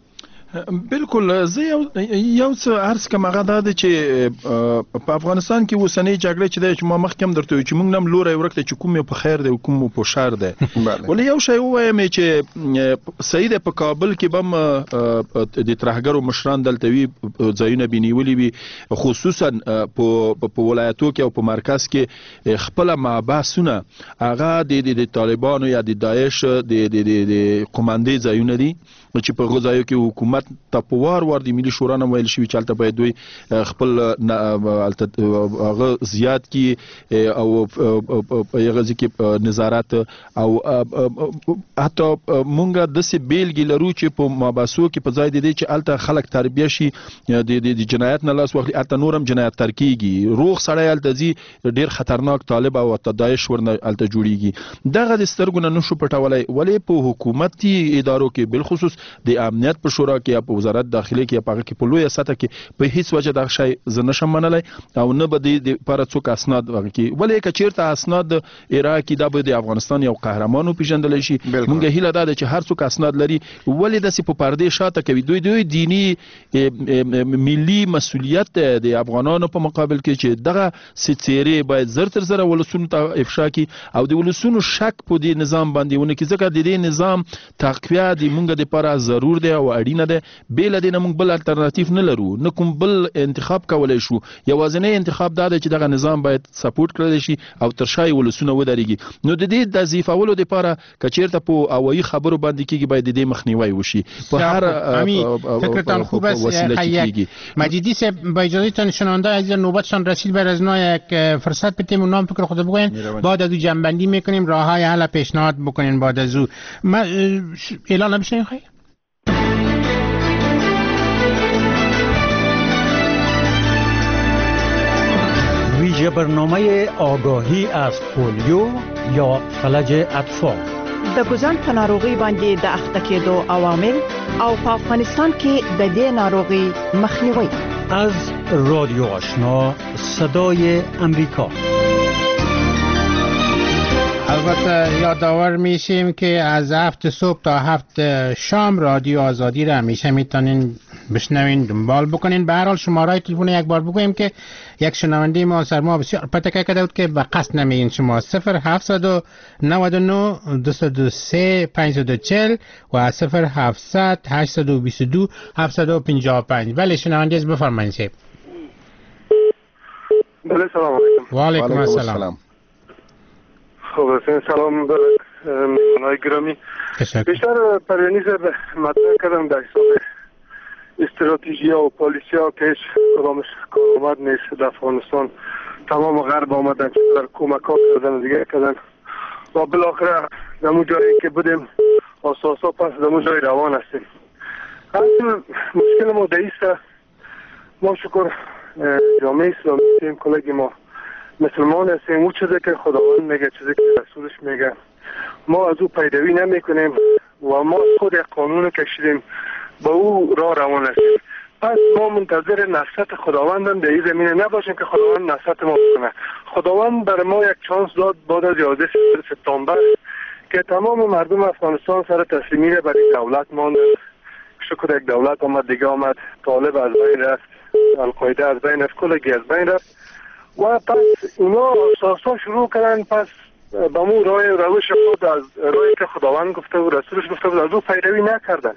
بالکل زه یو یو څه عرض کوم، هغه دا دی چې په افغانستان کې اوسنۍ جګړه چې د ما مخکې هم درته چې موږ نم لوري ورکړه چې کوم په خیر دی او کوم په شر دی. ولې یو شی وایم چې سید په کابل کې بم د ترهګرو مشران دلته وی ځایونه بنیولي وي، خصوصا په ولایتو کې او په مرکز کې خپل ماباسونه هغه د طالبانو یا د داعش د قوماندې ځایونه دي چې په غوځایو کې حکومت ته په وار وار د ملي شورا نه ویل شوی چې هلته باید دوی خپل هغه زیات کی او په هغه ځکه نظارت او حتی مونږه داسې بیلګې لرو چې په ماباسو کې په ځای دی چې هلته خلک تربیه شي د جنایت نه لاس واخلي، هلته نور هم جنایت تر کیږي. روغ سړی هلته ځي ډېر خطرناک طالب او داعش ورنه هلته جوړیږي. دغه د سترګو نه نشو پټولی. ولې په حکومتي ادارو کې بالخصوص د امنیت په شورا کې یا په وزارت داخلي کې یا په هغه کې په لویه سطح کې په هیڅ وجه دغه شی زه نشم منلی او نه به د لپاره څوک اسناد هغه کې. ولې که چېرته اسناد عراقي دا به د افغانستان یو قهرمان وپېژندلی شي. مونږ هیله دا ده چې هر څوک اسناد لري، ولې داسې په پردې شاته کوي؟ دوی دوی دینی ملي مسؤلیت د افغانانو په مقابل کې چې دغه څېرې باید زر تر زره ولسونو ته افشا کړي او د ولسونو شک په دې نظام باندې ونه کړي، ځکه د دې نظام تقویه د مونږ دپاره ضرور دی او اړینه ده. بې له دې نه موږ بل الټرناتیو نه لرو، نه کوم بل انتخاب کولی شو. یوازینی انتخاب دا دی چې دغه نظام باید سپورټ کړلی شي او تر شا یې ولسونه ودرېږي. نو د دې د ضعیفولو دپاره که چېرته په هوایي خبرو باندې کېږي باید د دې مخنیوی وشي په هر فکرتان خوب است. مجیدی صاحب با اجازهتان شنونده عزیز نوبتشان رسید، بعد از نوع یک فرصت بدیم و نام فکر خود بگوین، بعد از او جنبندی میکنیم، راههای حل پیشنهاد بکنین. بعد از او ما اعلان نمیشه خواهی ویژه برنامه آگاهی از پولیو یا فلج اطفال د ګوزن په ناروغي باندې د اخته کېدو عوامل او په افغانستان کې د دې ناروغي مخنیوي. از رادیو آشنا صدای امریکا. البته یادآور میشیم که از هفت صبح تا هفت شام رادیو آزادی را همیشه میتونین بشنوین، دنبال بکنین. به هر حال شماره تلفن یک بار بگویم که یک شنونده ما سر ما بسیار پتک کرده بود که به قصد نمیگین شما صفر هفتصد و نود و نه دویست و سه پانصد و چهل و صفر هفتصد هشتصد و بیست و دو هفتصد و پنجاه و پنج. بله شنونده از بفرمایید. بله سلام علیکم. و علیکم السلام. خب سلام به مهمانای گرامی. بیشتر پریانیز مطرح کردم در حساب استراتژی و پالیسی ها که هیچ کدامش کارآمد نیست در افغانستان. تمام غرب آمدن چه در کمک ها کردن دیگه کردن و بالاخره در اون جایی که بودیم اساسا پس در اون جای روان هستیم. اصل مشکل ما دیست ما شکر جامعه اسلامی هستیم، کلگی ما مسلمان هستیم. اون چیزی که خداوند میگه، چیزی که رسولش میگه ما از او پیروی نمی کنیم و ما خود قانون کشیدیم با او راه روان هستیم. پس ما منتظر نصرت خداوندم در این زمینه نباشیم که خداوند نصرت ما بکنه. خداوند برای ما یک چانس داد بعد از یازده سپتامبر که تمام مردم افغانستان سر تسلیمی را برای دولت ماند. شکر یک دولت آمد دیگه آمد، طالب از بین رفت، القاعده از بین رفت، کلگی از بین رفت و پس اونا اساسا شروع کردن پس با مو راه روش خود از راهی که خداوند گفته و رسولش گفته بود از او پیروی نکردن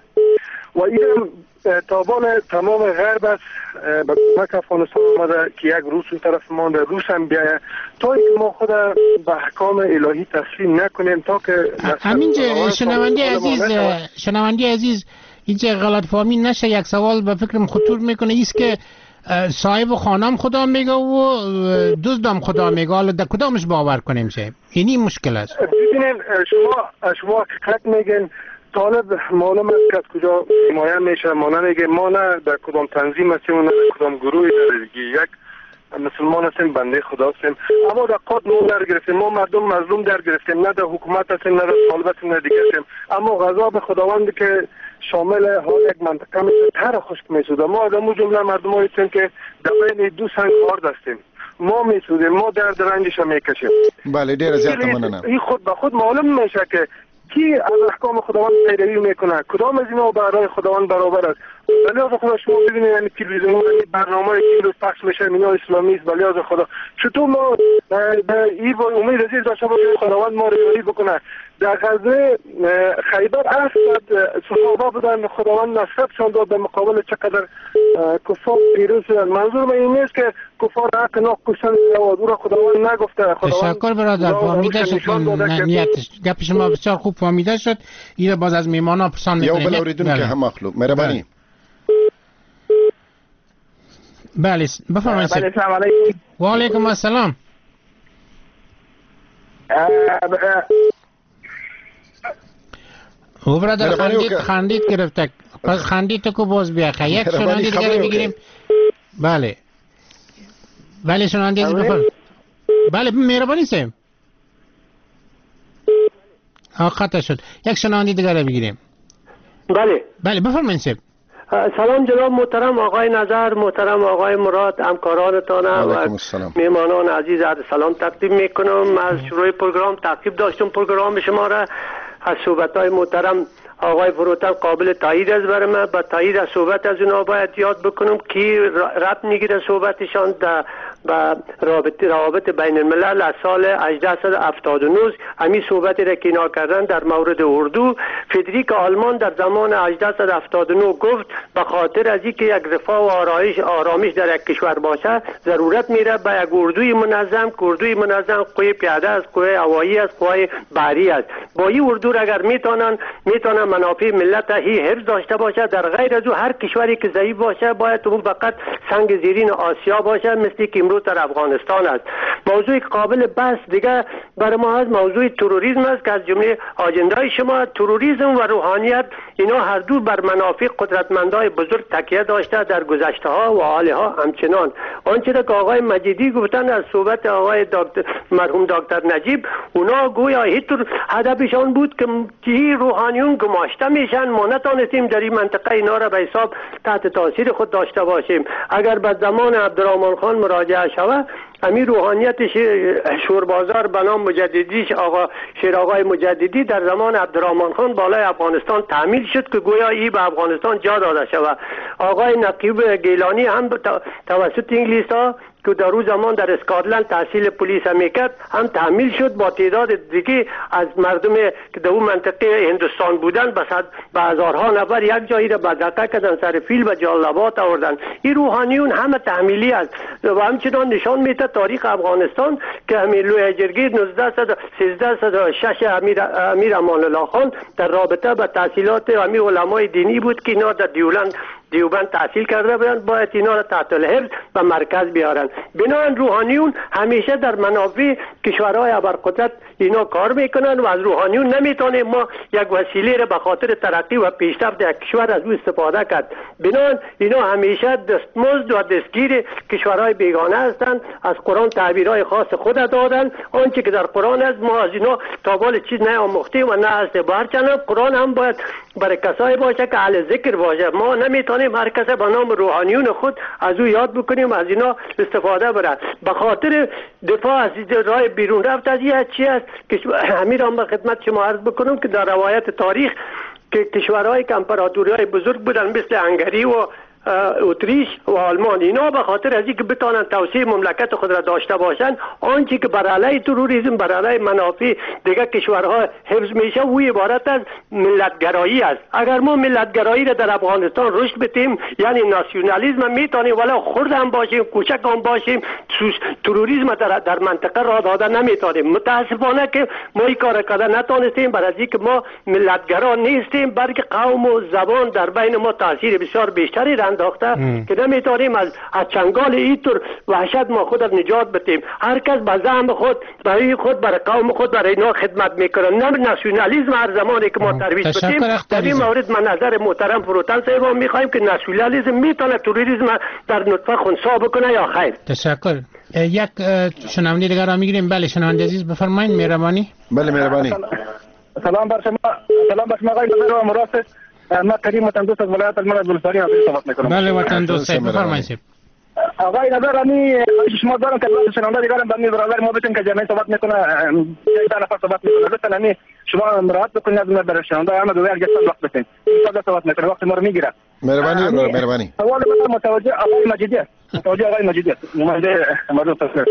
و این تابان تمام غرب است به کمک افغانستان آمده که یک روس اون طرف مانده، روس هم بیایه تا اینکه ما خود به احکام الهی تسلیم نکنیم تا که همینجا شنونده عزیز شنونده عزیز اینجا غلط فهمی نشه. یک سوال به فکرم خطور میکنه ایست که صاحب خانم خدا میگه و دزدم خدا میگه، حالا در کدامش باور کنیم چه؟ اینی مشکل است. ببینید شما شما حقیقت میگن طالب معلوم است که از کجا حمایه میشه، ما نمیگه ما نه در کدام تنظیم هستیم و نه در کدام گروهی دیگه، یک مسلمان هستیم، بنده خدا هستیم، اما در قد ما در گرفتیم، ما مردم مظلوم در گرفتیم، نه در حکومت هستیم نه در طالب هستیم نه دیگه هستیم، اما غضب خداوند که شامل حال یک منطقه میشه تر خشک میسوده. ما از امو جمله مردم هستیم که در بین دو سنگ خارد هستیم، ما میسودیم، ما درد رنجش میکشیم. بله ډیره زیاته مننه. این خود به خود معلوم میشه که کی از احکام خداوند پیروی میکنه، کدام از اینا برای خداوند برابر است. ولی از خدا شما ببینید یعنی تلویزیون و برنامه که روز پخش میشه اینا اسلامی است. ولی از خدا چطور ما به این امید عزیز داشته باشیم خداوند ما رهایی بکنه. در غزه خیبر اسد صحابه بودن، خداوند نصرتشان داد در مقابل چقدر کفار پیروز شدن. منظور من این نیست که کفار حق ناق کشتن او را خداوند نگفته. تشکر برادر، فهمیده شد نیتش گپ شما بسیار خوب فهمیده شد. این باز از میمانا پرسان یا بل اوریدون که هم مخلوق مهربانی. بله بفرمایید. بله سلام علیکم. و علیکم السلام. او برادر خندید خندید گرفته پس خندید تو که باز بیا خیلی یک شنونده دیگر بگیریم. بله بله شنونده دیگر بفرم. بله مهربانی سیم خطا شد. یک شنونده دیگر بگیریم. بله بله بفرمایید سیم. سلام جناب محترم آقای نظر، محترم آقای مراد، همکارانتان و میهمانان عزیز عرض سلام تقدیم میکنم. از شروع پروگرام تعقیب داشتم پروگرام شما را. از صحبت‌های محترم آقای فروتن قابل تایید است برای من. با تایید از صحبت از اونا باید یاد بکنم که ربط میگیره صحبتشان در با رابطه روابط بین الملل از سال هجده هفتاد و نه. همین صحبتی را که اینا کردن در مورد اردو. فدریک آلمان در زمان هجده هفتاد و نه گفت به خاطر از اینکه یک رفاه و آرایش آرامش در یک کشور باشه ضرورت میره به یک اردوی منظم که اردوی منظم قوی پیاده است، قوی هوایی است، قوی بحری است. با این اردو اگر میتونن میتونن منافع ملت هی حفظ داشته باشه. در غیر از او هر کشوری که ضعیف باشه باید اون فقط سنگ زیرین آسیا باشه مثل که امروز در افغانستان است. موضوع قابل بحث دیگه برای ما از موضوع تروریسم است که از جمله آجندای شما تروریسم و روحانیت اینا هر دو بر منافع قدرتمندای بزرگ تکیه داشته در گذشته ها و حال ها. همچنان آنچه که آقای مجیدی گفتن از صحبت آقای دکتر مرحوم دکتر نجیب، اونا گویا هیتر هدفشان بود که که روحانیون گماشته میشن. ما نتانستیم در این منطقه اینا را به حساب تحت تاثیر خود داشته باشیم. اگر به زمان عبدالرحمن خان مراجعه شود امیر روحانیت شوربازار به نام مجددیش آقا شیر آقای مجددی در زمان عبدالرحمن خان بالای افغانستان تعمیل شد که گویا ای به افغانستان جا داده شود. آقای نقیب گیلانی هم توسط انگلیس ها که در روز زمان در اسکاتلند تحصیل پلیس میکرد هم تحمیل شد با تعداد دیگه از مردم که در اون منطقه هندوستان بودن به هزارها نفر یک جایی را بدرقه کردن، سر فیل و جلبات آوردن. این روحانیون همه تحمیلی است و همچنان نشان میده تاریخ افغانستان که امیر لوی جرگیر سیزده و شش امیر امیر امان الله خان در رابطه با تحصیلات امیر علمای دینی بود که اینا در دیولند دیوبند تحصیل کرده بودن، باید اینا را تحت الحفظ و مرکز بیارن. بنابراین روحانیون همیشه در منافع کشورهای ابرقدرت اینا کار میکنن و از روحانیون نمیتونه ما یک وسیله را به خاطر ترقی و پیشرفت یک کشور از او استفاده کرد. بنابراین اینا همیشه دستمزد و دستگیر کشورهای بیگانه هستند. از قرآن تعبیرهای خاص خود دادن، آنچه که در قرآن است ما از اینا تا بال چیز نه آموختیم و نه هست. برچنان قرآن هم باید برای کسایی باشه که اهل ذکر باشه. ما نمیتونیم هر کس به نام روحانیون خود از او یاد بکنیم از اینا استفاده برد. به خاطر دفاع از راه بیرون رفت از این چی است که همین هم به خدمت شما عرض بکنم که در روایت تاریخ که کشورهای که امپراتوری‌های بزرگ بودن مثل هنگری و اتریش و آلمان، اینا به خاطر از اینکه بتانن توسعه مملکت خود را داشته باشند، آنچه که بر علیه تروریسم بر علیه منافع دیگر کشورها حفظ میشه و عبارت از ملتگرایی است. اگر ما ملتگرایی را در افغانستان رشد بدیم یعنی ناسیونالیسم میتونیم ولی خرد هم باشیم کوچک هم باشیم تروریسم در, در منطقه را دادن نمیتونیم. متاسفانه که ما این کار کردن نتونستیم برای اینکه ما ملتگرا نیستیم بلکه قوم و زبان در بین ما تاثیر بسیار بیشتری انداخته که نمیتونیم از از چنگال اینطور وحشت ما خود از نجات بدیم. هر کس به زعم خود برای خود برای قوم خود برای اینا خدمت میکنه، نه ناسیونالیسم هر زمانی که ما ترویج بدیم. در این مورد من نظر محترم فروتن صاحب میخوایم که ناسیونالیسم میتونه تروریسم در نطفه خنثی بکنه یا خیر. تشکر. یک شنونده دیگر را میگیریم. بله شنونده عزیز بفرمایید. مهربانی. بله مهربانی. سلام بر شما. سلام بر شما آقای مراد. ما کریم وطن دوست از ولایت الملک بلوچستان از صحبت میکنم. بله وطن دوست بفرمایید. آقای نظر امی شما دارم که شنونده دیگرم برمی برادر ما بتون که جمعی صحبت میکنه یک نفر صحبت میکنه لطفا امی شما مراعات بکنید از من برای شنونده اما دو یک جلسه وقت بتین صحبت صحبت میکنه وقت ما رو میگیره. مهربانی مهربانی. سوال من متوجه آقای مجیدی است. متوجه آقای مجیدی است. نماینده مردم تصویر.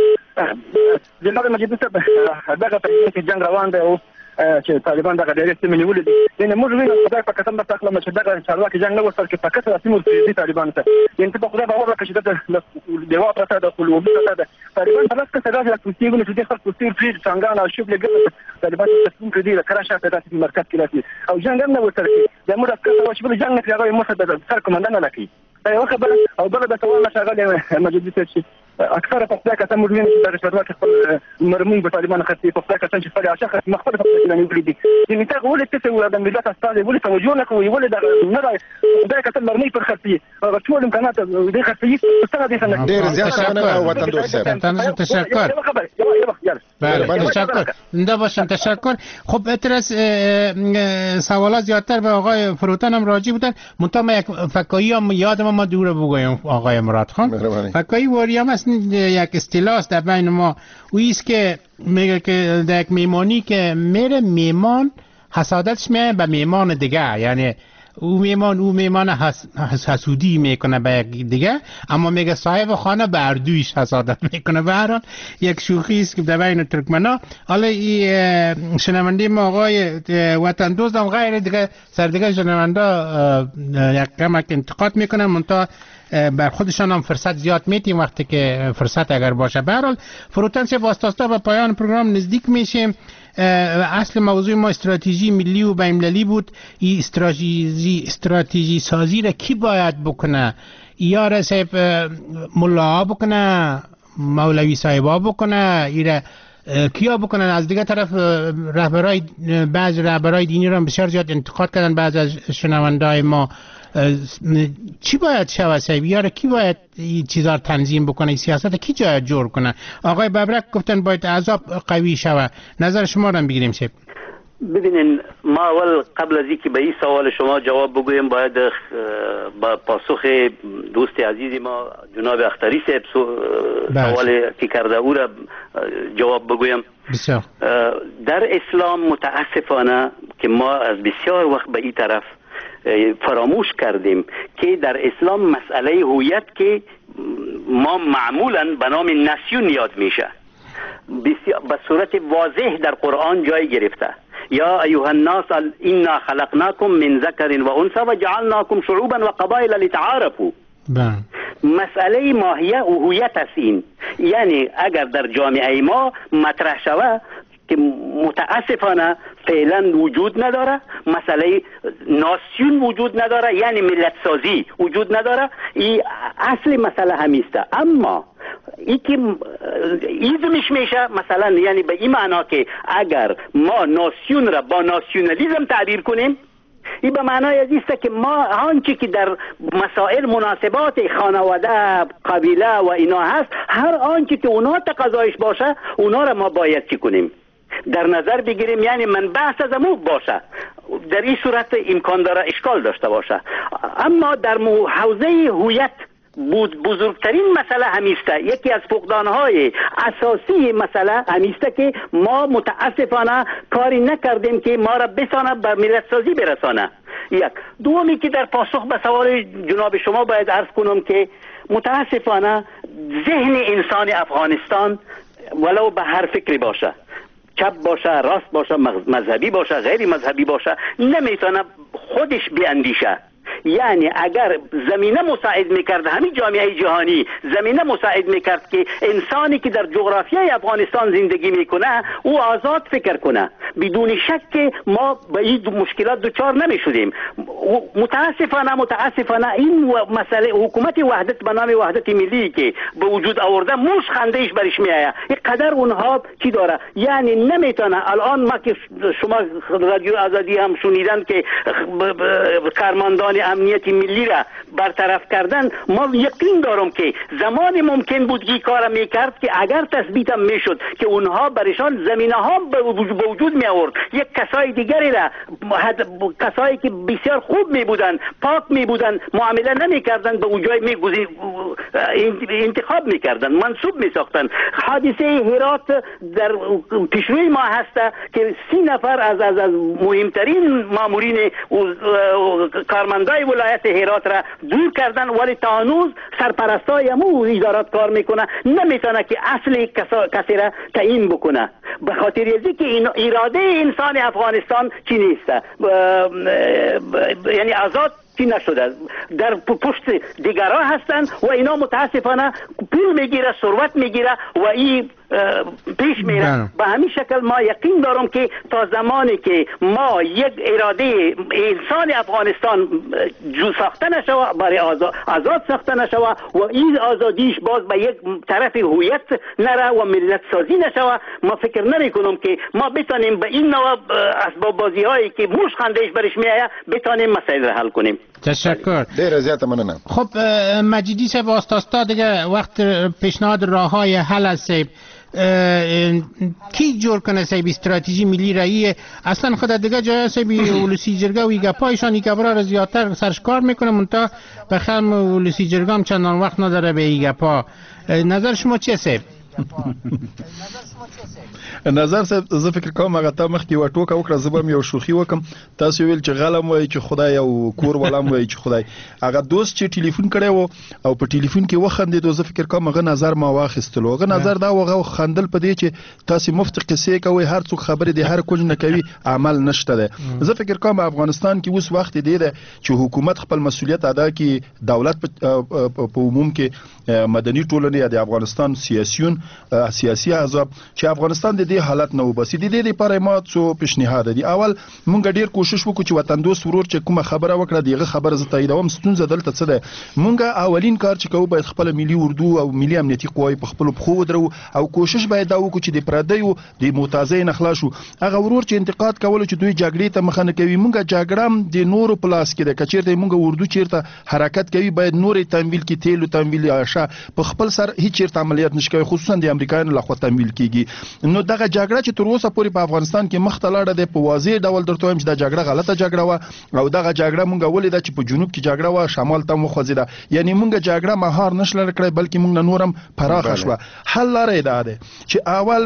جناب مجیدی صاحب دغه په جنگ روان دی او چې طالبان دغه ډېرې سیمې نیولې دي. یعنې موږ وینو خدای په قسم درته اخلم چې دغه چارواکي جنګ نه ورسره کې فقط د سیمو پرېږدي طالبانو ته. یعنې ته په خدای باور وکړه چې دلته دیوا پرته ده، قلوبي پرته ده. طالبان په لاس کښې داسې کوڅې ونیو چې دې خلک کوڅې پرېږدي څنګان او شوبلې ګرځي طالبان ته تسلیم کړي دي د کره شاته داسې په مرکز کې راسي او جنګ هم نه ورسره کوي. د موږ عسکر ته چې بل جنګ نه کړي هغه یې مخه د سر کمانډان نه کوي. دا یوه خبره. او بله د سوال نه ښاغلی مجیدي صاحب چې اکثره په خدای قسم موږ وینو چې د رشوت خپل مرمۍ په طالبانو خرڅوي. په خدای قسم چې خپل عاشق مخفل په خپل نیولې دي. یعنې ته ولې ته د ملت استازی ولې توجه نه کوي؟ ولې د نه د خدای قسم مرمۍ پر خرڅوي؟ هغه ټول امکانات دې خرڅوي څنګه دې څنګه ډېر زیات شانه وطن دوست صاحب. تشکر. بله تشکر. زنده باشین. تشکر. خب اعتراض سوالات زیادتر به آقای فروتن هم راجع بودن. منتها ما یک فکایی هم یادم ما دور بگویم آقای مراد خان. فکایی واریم است یک اصطلاح است در بین ما. اویست که میگه که در یک میمانی که میره میمان حسادتش میه به میمان دیگه، یعنی او میمان او میمان حس... حسودی میکنه به یک دیگه، اما میگه صاحب خانه به اردویش حسادت میکنه. به هر حال یک شوخی است که در بین ترکمنا. حالا این شنونده ما آقای وطن دوست هم غیر دیگه سر دیگه شنونده یک کمک انتقاد میکنن، منتها بر خودشان هم فرصت زیاد میتیم وقتی که فرصت اگر باشه. به هر حال فروتن سے واسطه به پایان پروگرام نزدیک میشیم. اصل موضوع ما استراتژی ملی و بین‌المللی بود. این استراتژی استراتژی سازی را کی باید بکنه؟ یا صاحب ملا بکنه، مولوی صاحبا بکنه، ایره کیا بکنن؟ از دیگه طرف رهبرای بعض رهبرای دینی را بسیار زیاد انتقاد کردن بعض از شنوندای ما. چی باید شود صاحب؟ یا کی باید این چیزا تنظیم بکنه؟ سیاست کی جای جور کنه؟ آقای ببرک گفتن باید عذاب قوی شود. نظر شما را بگیریم صاحب. ببینین ما اول قبل از اینکه به این سوال شما جواب بگویم باید با پاسخ دوست عزیزی ما جناب اختری صاحب سوالی که کرده او را جواب بگویم. بسیار. در اسلام متاسفانه که ما از بسیار وقت به این طرف فراموش کردیم که در اسلام مسئله هویت که ما معمولا به نام نسیون یاد میشه، به صورت واضح در قرآن جای گرفته. یا ایها الناس انا خلقناکم من ذکر و انثی و جعلناکم شعوبا و قبایل لتعارفوا. مسئله ماهیه و هویت است این. یعنی اگر در جامعه ما مطرح شود که متاسفانه فعلا وجود نداره، مسئله ناسیون وجود نداره، یعنی ملت سازی وجود نداره، این اصل مسئله همیسته. اما ای که ایزمش میشه مثلا، یعنی به این معنا که اگر ما ناسیون را با ناسیونالیزم تعبیر کنیم، این به معنای است که ما آنچه که در مسائل مناسبات خانواده، قبیله و اینا هست، هر آنچه که اونا تقاضایش باشه اونا را ما باید چی کنیم در نظر بگیریم، یعنی من بحث از امو باشه. در این صورت امکان داره اشکال داشته باشه. اما در حوزه هویت بود بزرگترین مسئله همیسته، یکی از فقدانهای اساسی مسئله همیسته که ما متاسفانه کاری نکردیم که ما را بسانه بر ملت سازی برسانه. یک دومی که در پاسخ به سوال جناب شما باید عرض کنم که متاسفانه ذهن انسان افغانستان ولو به هر فکری باشه، چپ باشه، راست باشه، مذهبی باشه، غیر مذهبی باشه، نمیتونه خودش بیاندیشه. یعنی اگر زمینه مساعد میکرد، همین جامعه جهانی زمینه مساعد میکرد که انسانی که در جغرافیای افغانستان زندگی میکنه او آزاد فکر کنه، بدون شک ما به این مشکلات دچار نمیشدیم. متاسفانه متاسفانه این مسئله حکومت وحدت به نام وحدت ملی که به وجود آورده موش خندهش برش میآید. اینقدر اونها چی داره، یعنی نمیتونه. الان ما که شما رادیو آزادی هم شنیدن که کارمندان امنیت ملی را برطرف کردن، ما یقین دارم که زمان ممکن بود که کار میکرد که اگر تثبیت میشد که اونها برشان زمینه ها به وجود می آورد، یک کسای دیگری را، کسایی که بسیار خوب می بودن، پاک می بودن، معامله نمی کردن، به اونجای می گذی انتخاب می کردن، منصوب می ساختن. حادثه هرات در پیشروی ما هست که سی نفر از از, از مهمترین مامورین کارمندان ولایت هرات را دور کردن، ولی تا هنوز سرپرستای امو ادارات کار میکنه، نمیتونه که اصل کسی را تعیین بکنه، به خاطر ازی که این اراده انسان افغانستان چی نیست، یعنی آزاد چی نشده، در پشت دیگرها هستن و اینا متاسفانه پول میگیره، ثروت میگیره و این پیش میره. به همین شکل ما یقین دارم که تا زمانی که ما یک اراده انسان افغانستان جو ساخته نشوه، برای آزاد, آزاد ساخته نشوه و این آزادیش باز به یک طرف هویت نره و ملت سازی نشوه، ما فکر نمی کنم که ما بتانیم به این نوع اسباب بازی هایی که موش خندهش برش میآید بتانیم مسائل را حل کنیم. تشکر. دیر زیاده مننم. خب مجیدی صاحب واسطاستا دیگه وقت پیشنهاد راههای حل است. کی جور کنه سیب استراتژی ملی رایی اصلا خود دیگه جای سیب ولسی جرگه و ایگا پایشان ایگا برا را زیادتر سرشکار میکنه، منطقه بخم ولسی جرگه هم چندان وقت نداره به ایگا پا. نظر شما چیه سیب؟ نظر صاحب زه فکر کوم هغه ته مخکې یوه ټوکه وکړه، زه به هم یو شوخي وکم. تاسو ویل چې غلم وایي چې خدای او کور ولم وایي چې خدای. هغه دوست چې ټلیفون کړی و او په ټلیفون کې وخندېدو، زه فکر کوم هغه نظر ما واخیستلو. هغه نظر دا و هغه خندل په دې چې تاسو مفت قصې کوئ، هر څوک خبرې دی هر کوج نه کوي، عمل نشته ده. زه فکر کوم افغانستان کې اوس وخت دی ده چې حکومت خپل مسؤلیت ادا کړي، دولت په عموم کې مدني ټولنې یا د افغانستان سیاسيون سیاسي احزاب چې افغانستان د دې حالت نه وباسي. د دې لپاره ما څو پیشنهاد دي. اول مونږ ډیر کوشش وکړو چې وطن دوست ورور چې کومه خبره وکړه دیغه خبره زه تاییدوم. ستونزه دلته څه ده؟ مونږ اولین کار چې کوو باید خپل ملي اردو او ملي امنیتي قواوې په خپل پخو ودرو او کوشش باید دا وکړو چې د پردیو د معتزې نه خلاص شو. هغه ورور چې انتقاد کول چې دوی جګړې ته مخه نه کوي، مونږ جګړه د نورو پلاس کې ده. کچېرته مونږ اردو چیرته حرکت کوي باید نورې تمویل کې تیل او تمویل آشا په خپل سر هیڅ چیرته عملیات نشي کوي، خصوصا د امریکایانو لخوا تمویل کیږي. کیږي. نو دغه جګړه چې تر اوسه پورې په افغانستان کې مخ ته لاړه ده په واضح ډول درته وایم چې دا جګړه غلطه جګړه وه او دغه جګړه مونږ ولیده چې په جنوب کې جګړه وه شمال ته وخوځېده یعنی مونږ جګړه مهار نشله کړې بلکې مونږ نور هم پراخه شوه. حل لاره یې دا ده چې اول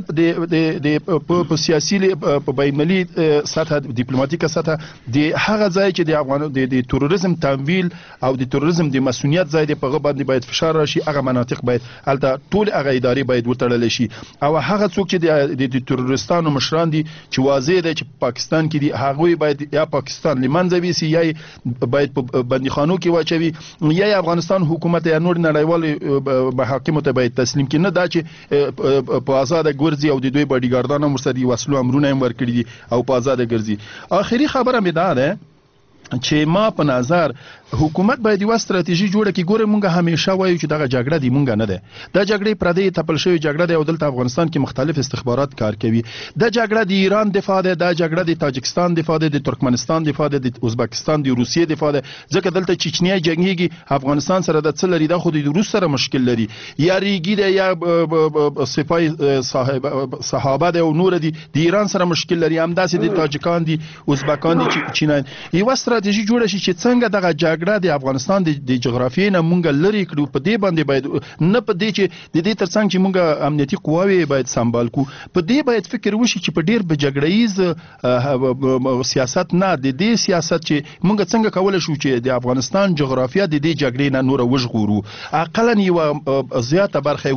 د په سیاسي په بینالمللي سطح ډیپلوماټیکه سطح د هغه ځای چې د افغان د تروریزم تمویل او د تروریزم د مسؤلیت ځای دی په هغه باندې باید فشار راشي. هغه مناطق باید هلته ټول هغه ادارې باید وتړل شي او هغه څوک چې د تروریستانو مشران دي چې واضح دی چې پاکستان کې دي هغوی باید یا پاکستان لمنځه ویسي یا باید په بندیخانو کې واچوي یا افغانستان حکومت یا نور نړیوال محاکمو ته باید تسلیم کړي. نه دا چې په آزاده ګرځي او د دوی باډیګارډان هم ورسره دي وسلو امرونه هم ورکړي دي او په آزاده ګرځي. آخري خبره مې دا ده چې ما په نظر حکومت باید یو ستراتیژي جوړه کړي. ګوره مونږ همیشه وایو چې دغه جګړه دی مونږ نه ده دا جګړه پردې تپل شوی جګړه دی او دلته افغانستان کې مختلف استخبارات کار کوي. دا جګړه د ایران دفاع ده دا جګړه د تاجکستان دفاع ده د ترکمنستان دفاع ده د ازبکستان د روسیې دفاع ده ځکه دلته چچنیا جنگيږي افغانستان سره د څه لري دا خو د روس سره مشکل لري یا ریګي ده یا سپای صاحب صحابه ده او نور دي د ایران سره مشکل لري همداسې د تاجکان دي ازبکان دي چینایان. یو استراتیژي جوړه شي چې څنګه دغه جګړه د افغانستان د جغرافیې نه مونږ لري کړو په دې باندې باید نه په دې چې د دې ترڅنګ چې مونږ امنیتي قواوې باید سمبال کو په دې باید فکر وشي چې په ډیر بجګړهیز سیاست نه د دې سیاست چې مونږ څنګه کولای شو چې د افغانستان جغرافیه د دې جګړې نه نور وژغورو اقلا یو زیاته برخه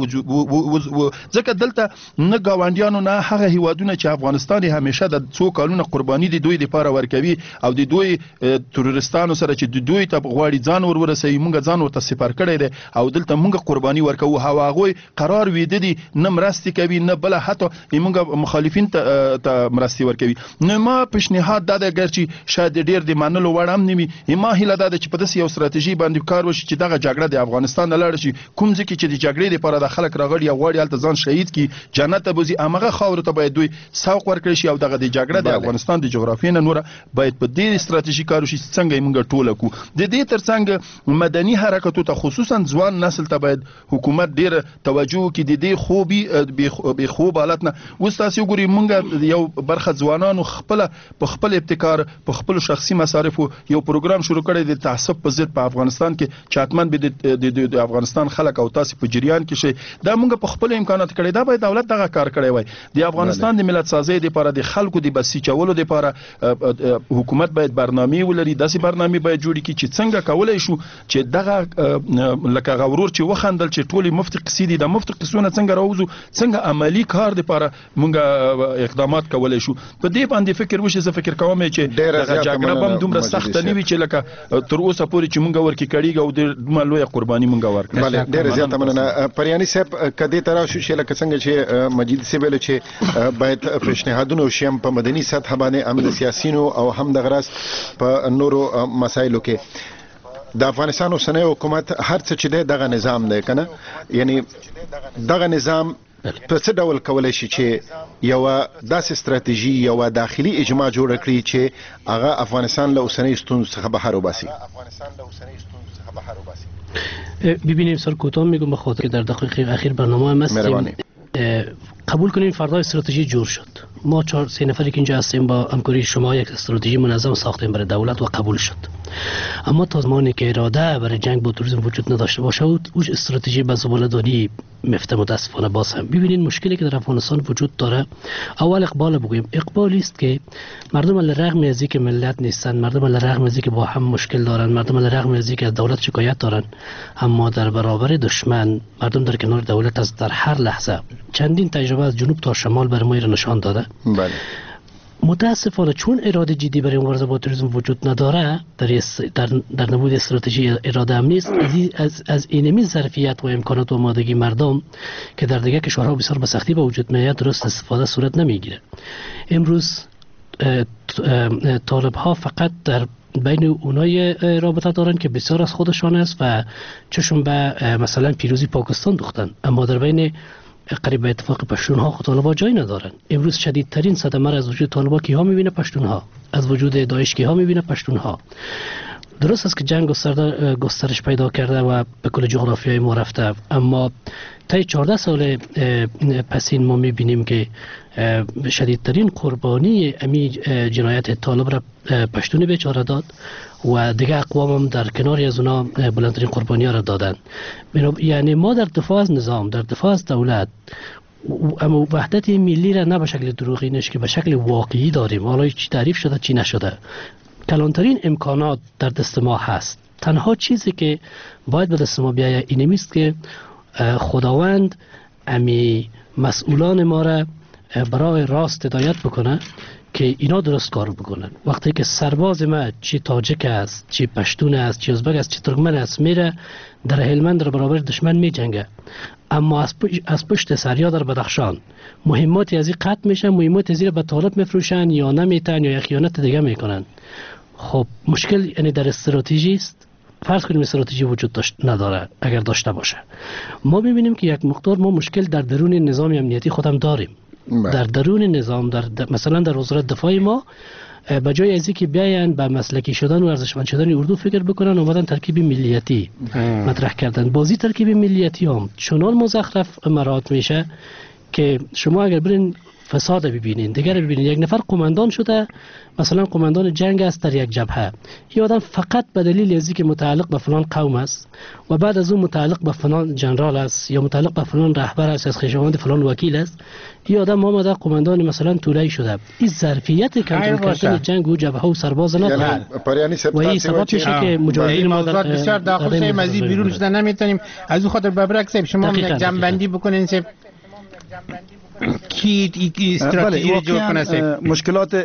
ځکه دلته نه گاونډیانو نه هغه هیوادونه چې افغانستان همیشه د څو کلونو قرباني د دوی لپاره ورکوي او د دوی تروریستانو سره چې د دوی ته غواړي ځان ور ورسوي مونږ ځان ورته سپار کړی دی او دلته مونږ قرباني ورکوو هغه هغوی قرار ویده دي نه مرستې کوي نه بله حتی مونږ مخالفین ته مرستې ورکوي. نو ما پیشنهاد دا ده اګر چې شاید ډیر د منلو وړ هم نه وي ما هیله دا ده چې په داسې یو ستراتیژي باندې کار وشي چې دغه جګړه د افغانستان نه لاړه شي کوم ځای کې چې د جګړې لپاره د خلک راغلي او غواړي هلته ځان شهید کړي جنت ته بوځي همغه خاورو ته باید دوی سوق ورکړي شي او دغه د جګړه د افغانستان د جغرافیې نه نوره باید په دې ستراتیژي کار وشي څنګه یې مونږ ټوله کو. د دې ترڅنګ مدني حرکتو ته خصوصا ځوان نسل ته باید حکومت ډیر توجه وکړي د دې خوبي به خوب حالت نه اوس تاسو ګوري مونږ یو برخه ځوانانو خپل په خپل ابتکار په خپل شخصي مصارفو یو پروګرام شروع کړی د تعصب په ضد په افغانستان کې چاتمن به د افغانستان خلک او تاسو په جریان کې شي دا مونږ په خپل امکانات کړی دا باید دولت دغه کار کړی وای د افغانستان د ملت سازي لپاره د خلکو د بسي چولو لپاره حکومت باید برنامه ولري داسې برنامه باید جوړ کړي چې څنګه کولای شو چې دغه لکه غورور چې وخندل چې ټولي مفت قصیدې د مفت قصونه څنګه راوځو څنګه عملی کار لپاره مونږ اقدامات کولای شو په دې باندې فکر وشي زه فکر کوم چې دغه جګړه بم دومره سخت نه وي چې لکه تر اوسه پورې چې مونږ ورکی کړیږو او د دومره لوی قرباني مونږ ورکړو. بله ډیره زیاته مننه پریانی صاحب کدی تر شو چې لکه څنګه چې مجید صاحب ویل چې باید پیشنهادونه شیم په مدني سطح باندې هم د سیاسيونو او هم د غرس په نورو مسایلو کې د افغانستان اوسنی حکومت هر څه چې دی دغه نظام دی کنه یعنی دغه نظام په څه ډول کولای شي چې یو داسې ستراتیژي یو داخلي اجماع جوړ کړي چې هغه افغانستان له اوسنی ستونزو څخه بهر وباسي. ببینیم سر کوتاه میگم به خاطر در دقایق اخیر برنامه هم هستیم قبول کنیم فردا استراتژی جور شد ما چهار سه نفری که اینجا هستیم با همکاری شما یک استراتژی منظم ساختیم برای دولت و قبول شد اما تا زمانی که اراده برای جنگ با تروریسم وجود نداشته باشه اوج استراتژی به زباله‌داری مفته متاسفانه باز هم ببینید مشکلی که در افغانستان وجود داره اول اقبال بگویم اقبالی است که مردم علی رغم از اینکه ملت نیستن مردم علی رغم از اینکه با هم مشکل دارن مردم علی رغم از اینکه از دولت شکایت دارن اما در برابر دشمن مردم در کنار دولت از در هر لحظه چندین تجربه از جنوب تا شمال برای ما نشان داده. بله متاسفانه چون اراده جدی برای مبارزه با تروریسم وجود نداره در در, در نبود استراتژی اراده هم نیست از از اینمی ظرفیت و امکانات و آمادگی مردم که در دیگر کشورها بسیار به سختی به وجود میاد درست استفاده صورت نمیگیره. امروز طالب ها فقط در بین اونای رابطه دارن که بسیار از خودشان است و چشم به مثلا پیروزی پاکستان دوختن اما در بین قریب به اتفاق پشتونها خود طالبا جای ندارن. امروز شدیدترین صدمه از وجود طالبا کیها میبینه؟ پشتونها. از وجود داعش کیها میبینه؟ پشتونها. درست است که جنگ گسترش پیدا کرده و به کل جغرافیای ما رفته، اما طی چهارده سال پسین ما میبینیم که شدیدترین قربانی امی جنایت طالب را پشتون بیچاره داد و دیگه اقوام هم در کناری از اونا بلندترین قربانی ها را دادن. یعنی ما در دفاع از نظام، در دفاع از دولت، اما وحدت ملی را نه به شکل دروغی نیست که به شکل واقعی داریم. حالا چی تعریف شده چی نشده، کلانترین امکانات در دست ما هست. تنها چیزی که باید به دست ما بیاید اینمی است که خداوند امی مسئولان ما را برای راست هدایت بکنه که اینا درست کار بکنن. وقتی که سرباز ما چی تاجک است، چی پشتون است، چی ازبک است، چی ترکمن است، میره در هلمند در برابر دشمن می جنگه، اما از پشت, از پشت سریا در بدخشان مهماتی از این قطع میشن، مهماتی از این به طالب میفروشن یا نمیتن یا خیانت دیگه میکنن. خب مشکل یعنی در استراتژی است. فرض کنیم استراتژی وجود داشت نداره، اگر داشته باشه ما میبینیم که یک مقدار ما مشکل در درون نظام امنیتی خودم داریم. بله. در درون نظام در, در مثلا در وزارت دفاع ما به جای از اینکه بیاین به مسلکی شدن و ارزشمند شدن اردو فکر بکنن، اومدن ترکیب ملیتی مطرح کردن. بازی ترکیب ملیتی هم چنان مزخرف مراد میشه که شما اگر برین فساد ببینین، دیگر ببینین یک نفر قماندان شده، مثلا قماندان جنگ است در یک جبهه، این آدم فقط به دلیل از اینکه متعلق به فلان قوم است و بعد از اون متعلق به فلان جنرال است یا متعلق به فلان رهبر است، از خویشاوند فلان وکیل است، این آدم آمده قماندان مثلا توله شده. این ظرفیت کنترل کردن جنگ و جبهه و سرباز نداره و این سبب میشه که مجاهدین ما در بسیار داخل شیم از این بیرون شدن نمیتونیم. از اون خاطر ببرک صاحب شما یک جنبندی بکنین صاحب کی استراتژی جور کنه. مشکلات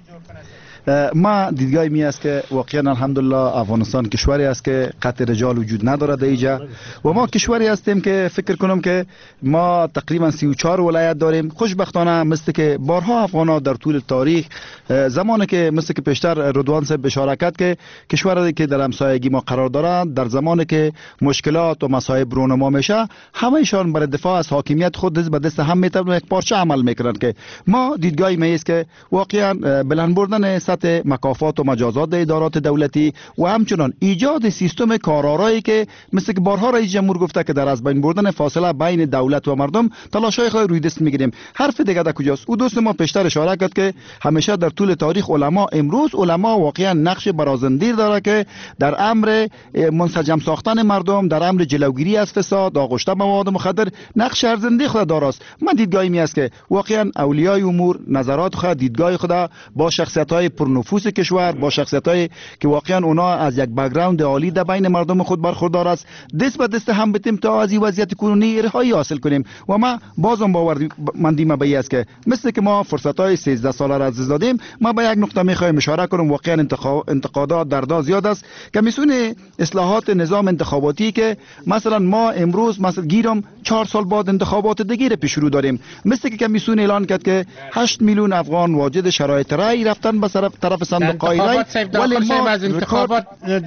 ما دیدگاه می است که واقعا الحمدلله افغانستان کشوری است که قطع رجال وجود نداره در اینجا و ما کشوری هستیم که فکر کنم که ما تقریبا سی و چهار ولایت داریم. خوشبختانه مثل که بارها افغانا در طول تاریخ زمانی که مثل که پیشتر رضوان صاحب اشاره کرد که کشوری که در همسایگی ما قرار دارند، در زمانی که مشکلات و مصائب رونما میشه، همهشان برای دفاع از حاکمیت خود دست به دست هم میتونن یک پارچه عمل میکنن. که ما دیدگاهی ما است که واقعا بلند بردن مکافات و مجازات ادارات دولتی و همچنان ایجاد سیستم کارآرایی که مثل که بارها رئیس جمهور گفته که در از بین بردن فاصله بین دولت و مردم تلاش‌های خود روی دست میگیریم. حرف دیگه در کجاست؟ او دوست ما پیشتر اشاره کرد که همیشه در طول تاریخ علما، امروز علما واقعا نقش برازندیر داره که در امر منسجم ساختن مردم، در امر جلوگیری از فساد، آغشته مواد مخدر نقش ارزنده خود داراست. من دیدگاهی می است که واقعا اولیای امور نظرات خود، دیدگاه خود با شخصیت‌های نفوس کشور، با شخصیتایی که واقعا اونا از یک بک‌گراند عالی در بین مردم خود برخوردار است، دست به دست هم بتیم تا از این وضعیت کنونی رهایی حاصل کنیم. و ما بازم باورمندی ما به است که مثل که ما فرصت‌های سیزده ساله را از دادیم، ما به یک نقطه می‌خوایم اشاره کنم. واقعا انتقادات در دا زیاد است. کمیسیون اصلاحات نظام انتخاباتی که مثلا ما امروز مثلا گیرم چهار سال بعد انتخابات دیگه پیش رو داریم، مثل که کمیسیون اعلان کرد که هشت میلیون افغان واجد شرایط رأی رفتن به طرف صندوق‌های رای، ولی ما از انتخابات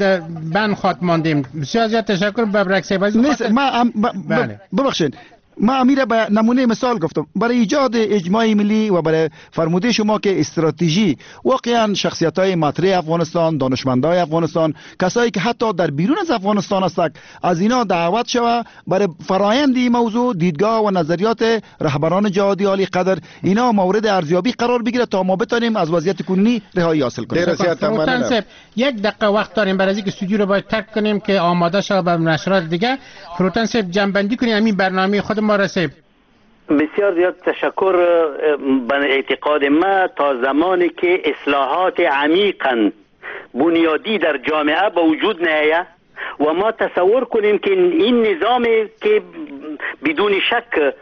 بند خاط ماندیم. بسیار زیاد تشکر ببرک صاحب. ما ببخشید ما امیر به نمونه مثال گفتم برای ایجاد اجماع ملی و برای فرموده شما که استراتژی واقعا شخصیت‌های مطرح افغانستان، دانشمندای افغانستان، کسایی که حتی در بیرون از افغانستان هستند، از اینا دعوت شود برای فرآیند این موضوع دیدگاه و نظریات رهبران جهادی عالی قدر اینا مورد ارزیابی قرار بگیره تا ما بتونیم از وضعیت کنونی رهایی حاصل کنیم. یک دقیقه وقت داریم برای اینکه استودیو رو باید ترک کنیم که آماده شود به نشرات دیگه. فروتن صاحب جنبندی کنیم همین برنامه خود ما رسید. بسیار زیاد تشکر. به اعتقاد ما تا زمانی که اصلاحات عمیقا بنیادی در جامعه به وجود نیاید و ما تصور کنیم که این نظام که بدون شک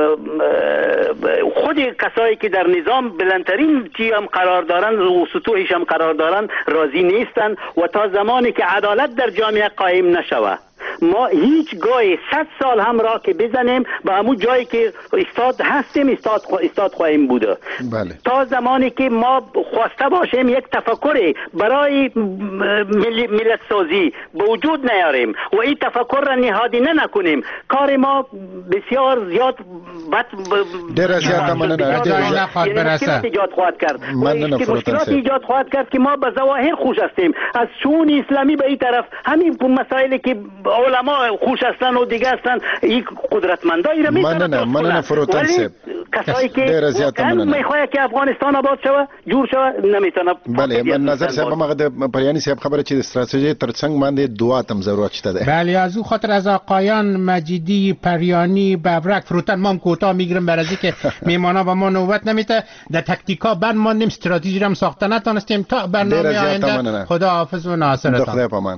خود کسایی که در نظام بلندترین چی هم قرار دارن و سطوحش هم قرار دارن راضی نیستن و تا زمانی که عدالت در جامعه قائم نشود ما هیچ گاهی صد سال هم را که بزنیم به همون جایی که استاد هستیم استاد استاد خواهیم بوده. بله. تا زمانی که ما خواسته باشیم یک تفکری برای ملت سازی به وجود نیاریم و این تفکر را نهادینه نکنیم، کار ما بسیار زیاد بد در زیاد مننه مشکلات ایجاد خواهد کرد مشکلات ایجاد خواهد کرد که ما به ظواهر خوش هستیم. از شون اسلامی به این طرف همین مسائلی که علما خوش هستن و دیگه هستن این قدرتمندایی را میتونن مننه مننه فروتن صاحب کسایی که میخواد که افغانستان آباد شوه جور شوه نمیتونه. بله من نظر صاحب مغه د پریانی صاحب خبره چې د استراتیژي ترڅنګ باندې دعا تم ضرورت شته ده. بله از او خاطر از آقایان مجیدی پریانی ببرک فروتن ما هم کوتاه میگیرم برای اینکه میمانا با ما نوبت نمیته در تکتیکا بند ماندیم استراتژی را هم ساخته نتونستیم تا برنامه آینده. خدا حافظ و ناصرتان. خدا پامان.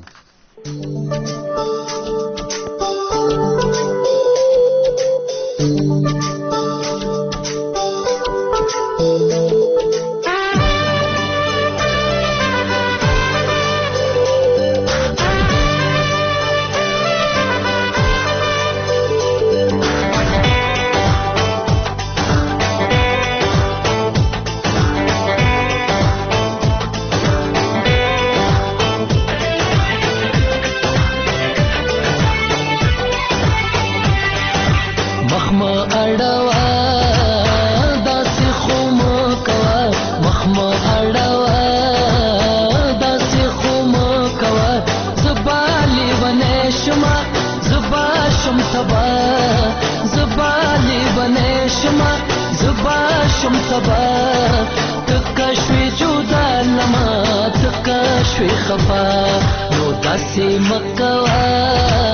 شوي خفا نو داسي مکوا